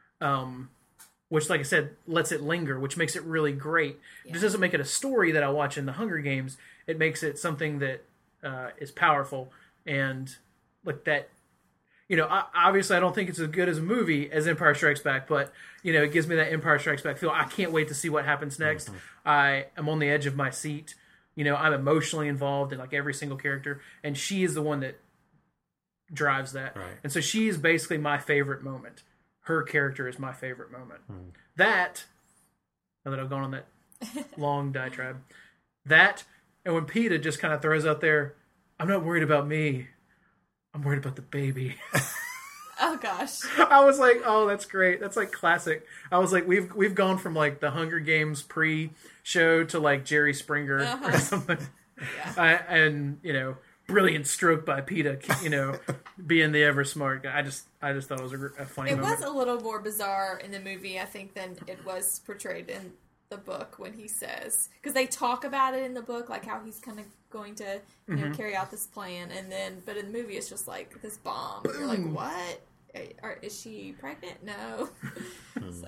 Which, like I said, lets it linger, which makes it really great. It just doesn't make it a story that I watch in the Hunger Games. It makes it something that is powerful, and like that. You know, obviously, I don't think it's as good as a movie as Empire Strikes Back, but you know, it gives me that Empire Strikes Back feel. I can't wait to see what happens next. I am on the edge of my seat. You know, I'm emotionally involved in like every single character, and she is the one that drives that.
Right.
And so she is basically my favorite moment. Her character is my favorite moment. That, now that I've gone on that long diatribe, that, and when PETA just kind of throws out there, I'm not worried about me, I'm worried about the baby.
Oh gosh.
I was like, oh, that's great. That's like classic. I was like, we've gone from like the Hunger Games pre-show to like Jerry Springer or something.
Yeah.
And, you know, brilliant stroke by PETA, you know, being the ever smart guy. I just thought it was a funny moment.
It was a little more bizarre in the movie, I think, than it was portrayed in the book when he says, because they talk about it in the book, like how he's kind of going to, you know, carry out this plan, and then, but in the movie it's just like this bomb. You're like, what? Is she pregnant? No. So.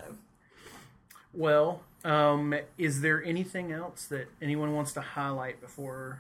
Well, is there anything else that anyone wants to highlight before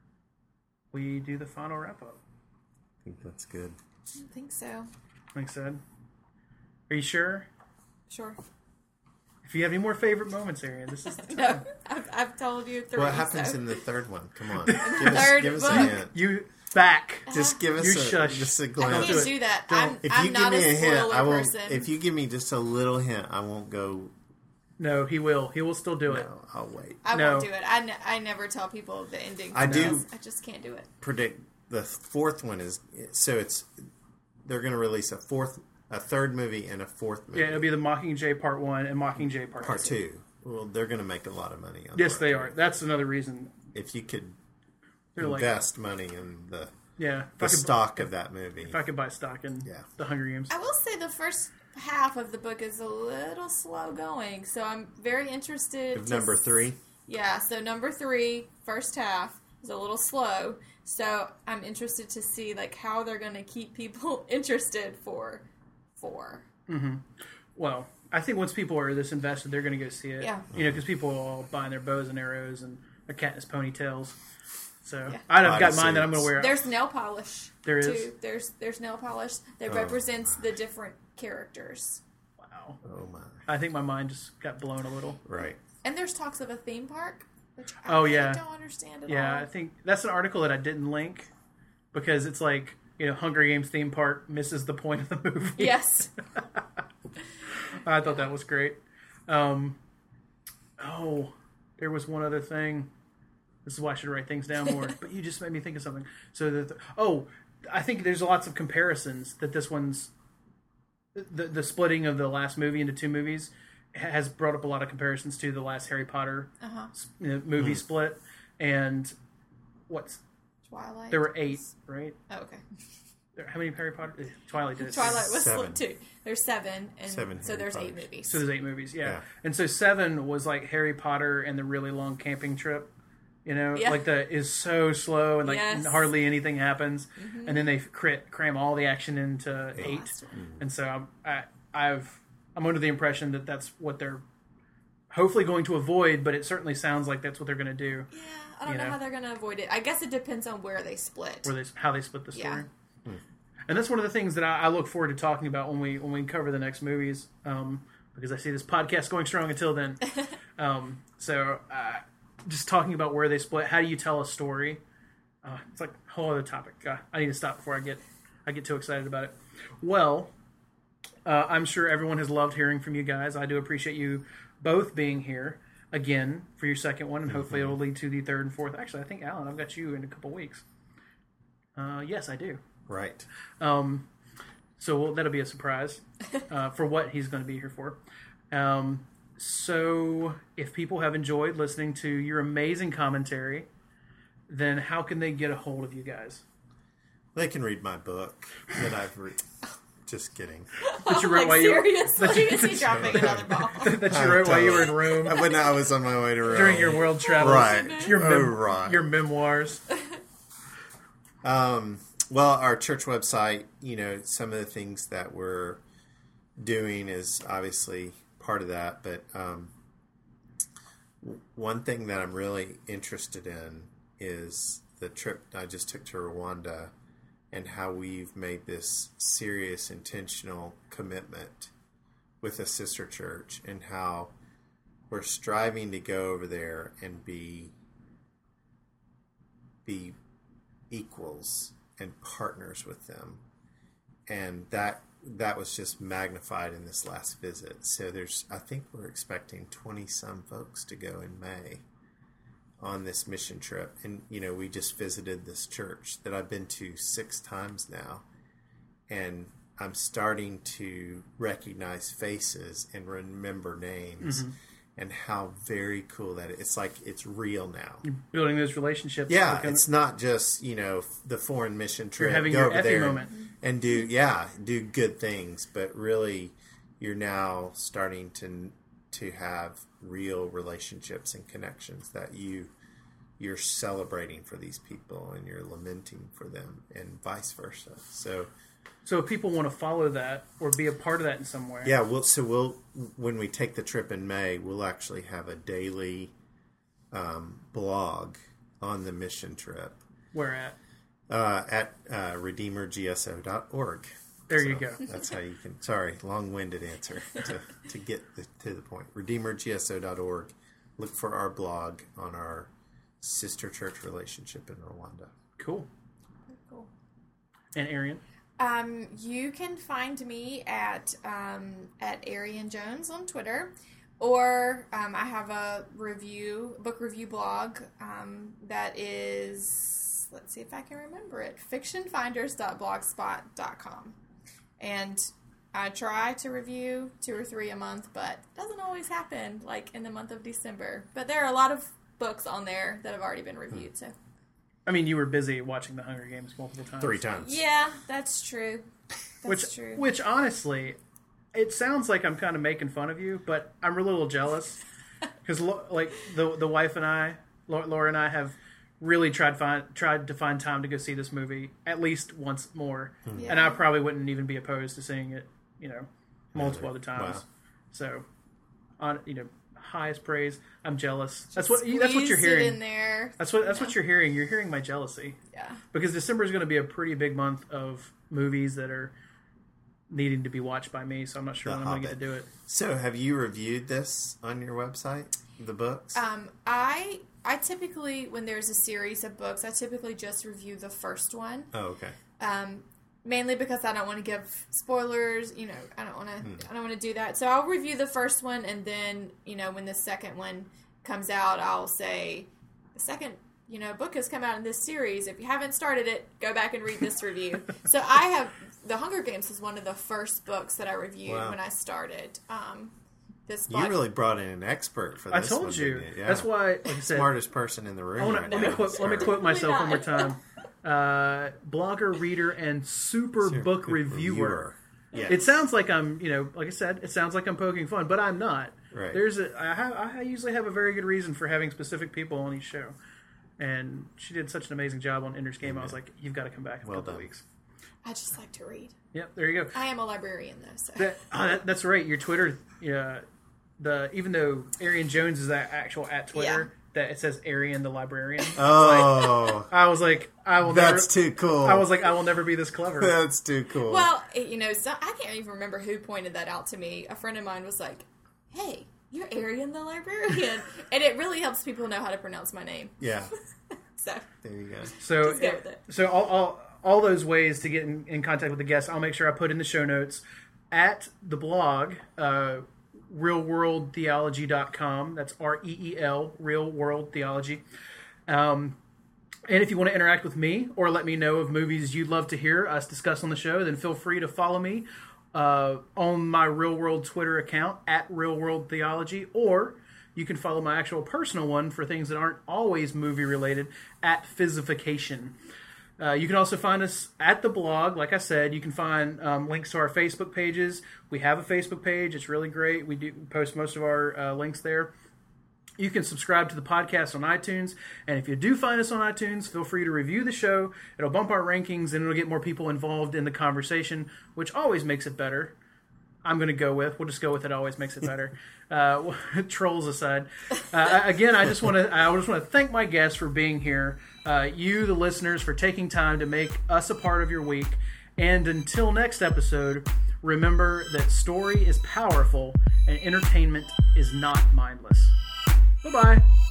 we do the final wrap-up?
I think that's good.
I don't think so.
Like I said. Are you sure?
Sure.
If you have any more favorite moments, Arian, this is the time.
No, I've told you 3.
What happens
so.
in the third one? Come on.
Third
give us a
book.
hint.
You back.
Just give us
You shush.
just a
I
glance.
can't do that.
Don't.
If
I'm
you give
not
me a hint,
spoiler
I won't.
person.
If you give me just a little hint, I won't go.
No, he will. He will still do it.
No, I'll wait.
I
No.
won't do it. I never tell people the ending.
I do.
because I just can't do it.
Predict the fourth one is they're going to release a third movie and a fourth movie.
Yeah, it'll be the Mockingjay Part 1 and Mockingjay Part
2. Well, they're going to make a lot of money on
Yes,
Part
they
2.
are. That's another reason.
If you could
They're like,
invest money in the
yeah,
stock of that movie.
if I could buy stock in
Yeah.
the Hunger Games.
I will say the first half of the book is a little slow going, so I'm very interested.
Of number 3?
Yeah, so number 3, first half, is a little slow. So I'm interested to see like how they're going to keep people interested for 4.
Well, I think once people are this invested, they're going to go see it.
Yeah.
You know, because people are all buying their bows and arrows and their cat in his ponytails. So
Yeah.
I've got mine that I'm going to wear.
There's nail polish.
There is?
Too. There's nail polish that represents the different characters.
Wow.
Oh, my.
I think my mind just got blown a little.
Right.
And there's talks of a theme park, which I
Oh,
really
yeah.
don't understand at
Yeah,
all.
I think that's an article that I didn't link because it's like, you know, Hunger Games theme park misses the point of the movie.
Yes.
I thought that was great. There was one other thing. This is why I should write things down more. But you just made me think of something. So I think there's lots of comparisons that this one's the splitting of the last movie into two movies has brought up a lot of comparisons to the last Harry Potter movie split. And
Twilight?
There were 8, right?
Oh, okay.
How many Harry Potter? Twilight did it.
Twilight was
7.
split 2. There's 7, and
7
so there's
Harry
8
Potters.
movies.
So there's 8 movies, yeah. And so 7 was like Harry Potter and the really long camping trip. You know, like is so slow and like hardly anything happens, and then they cram all the action into 8. And so I'm under the impression that that's what they're hopefully going to avoid, but it certainly sounds like that's what they're going to do.
Yeah, I don't know how they're going to avoid it. I guess it depends on where they split.
How they split the story. Yeah. And that's one of the things that I look forward to talking about when we cover the next movies, because I see this podcast going strong until then. Just talking about where they split. How do you tell a story? It's like a whole other topic. I need to stop before I get too excited about it. Well, I'm sure everyone has loved hearing from you guys. I do appreciate you both being here again for your second one, and hopefully it will lead to the third and fourth. Actually, I think, Alan, I've got you in a couple weeks. Yes, I do.
Right.
So that'll be a surprise for what he's going to be here for. So if people have enjoyed listening to your amazing commentary, then how can they get a hold of you guys?
They can read my book that I've read. Just kidding.
That you wrote while you
seriously? Is he dropping another ball?
That you wrote while you were in Rome
when I was on my way to Rome
during your world travels,
right?
Your memoirs.
Well, our church website, some of the things that we're doing is obviously part of that, but one thing that I'm really interested in is the trip I just took to Rwanda and how we've made this serious, intentional commitment with a sister church, and how we're striving to go over there and be equals and partners with them. And that was just magnified in this last visit. So I think we're expecting 20-some folks to go in May on this mission trip. And, we just visited this church that I've been to 6 times now. And I'm starting to recognize faces and remember names. And how very cool that is. It's like it's real now. You're
building those relationships.
Yeah, it's not just, the foreign mission trip.
You're having
go
your
over
Effie
there
moment.
And do good things. But really, you're now starting to have real relationships and connections that you're celebrating for these people and you're lamenting for them and vice versa.
So if people want to follow that or be a part of that in some way.
Yeah, we'll when we take the trip in May, we'll actually have a daily blog on the mission trip.
Where at?
At redeemergso.org.
There you go.
That's how you can. Sorry, long-winded answer to get to the point. redeemergso.org. Look for our blog on our sister church relationship in Rwanda.
Cool.
Cool.
And Arian?
You can find me at Arian Jones on Twitter, or I have a book review blog that is, let's see if I can remember it, fictionfinders.blogspot.com. And I try to review 2 or 3 a month, but it doesn't always happen, like in the month of December. But there are a lot of books on there that have already been reviewed, so...
I mean, you were busy watching The Hunger Games multiple times.
3 times.
Yeah, that's true. True.
Which, honestly, it sounds like I'm kind of making fun of you, but I'm a little jealous. Because, like, the wife and I, Laura and I, have really tried to find time to go see this movie at least once more.
Yeah.
And I probably wouldn't even be opposed to seeing it, multiple other times. Wow. So, highest praise. I'm jealous. That's what you're hearing.
In there.
That's what you're hearing. You're hearing my jealousy.
Yeah.
Because December is going to be a pretty big month of movies that are needing to be watched by me. So I'm not sure when I'm going to get to do it.
So have you reviewed this on your website? The books?
I typically, when there's a series of books, I typically just review the first one.
Oh, okay.
Mainly because I don't want to give spoilers, I don't want to do that. So I'll review the first one, and then, when the second one comes out, I'll say the second a book has come out in this series. If you haven't started it, go back and read this review. So The Hunger Games was one of the first books that I reviewed when I started.
You really brought in an expert for this.
I told you.
Yeah.
That's why, like I said,
smartest person in the room.
Let me quote myself one more time. Blogger, reader, and super book reviewer.
Yes.
It sounds like I'm, like I said, it sounds like I'm poking fun, but I'm not.
Right.
I usually have a very good reason for having specific people on each show, and she did such an amazing job on Ender's Game. I was like, you've got to come back in a couple of weeks.
I just like to read.
Yep, there you go.
I am a librarian, though. So.
That's right. Your Twitter, even though Arian Jones is actual at Twitter, that it says Arian the librarian.
Oh,
I was like,
That's too cool.
I was like, I will never be this clever.
That's too cool.
Well, I can't even remember who pointed that out to me. A friend of mine was like, "Hey, you're Arian the librarian," and it really helps people know how to pronounce my name.
Yeah.
So
there you go.
So just go with it.
So all those ways to get in contact with the guests, I'll make sure I put in the show notes at the blog, realworldtheology.com. That's REEL, Real World Theology. And if you want to interact with me or let me know of movies you'd love to hear us discuss on the show, then feel free to follow me on my Real World Twitter account at Real World Theology, or you can follow my actual personal one for things that aren't always movie related at Physification. You can also find us at the blog. Like I said, you can find links to our Facebook pages. We have a Facebook page. It's really great. We do post most of our links there. You can subscribe to the podcast on iTunes. And if you do find us on iTunes, feel free to review the show. It'll bump our rankings, and it'll get more people involved in the conversation, which always makes it better. We'll just go with it always makes it better. Trolls aside. Again, I just want to thank my guests for being here. You, the listeners, for taking time to make us a part of your week. And until next episode, remember that story is powerful and entertainment is not mindless. Bye-bye.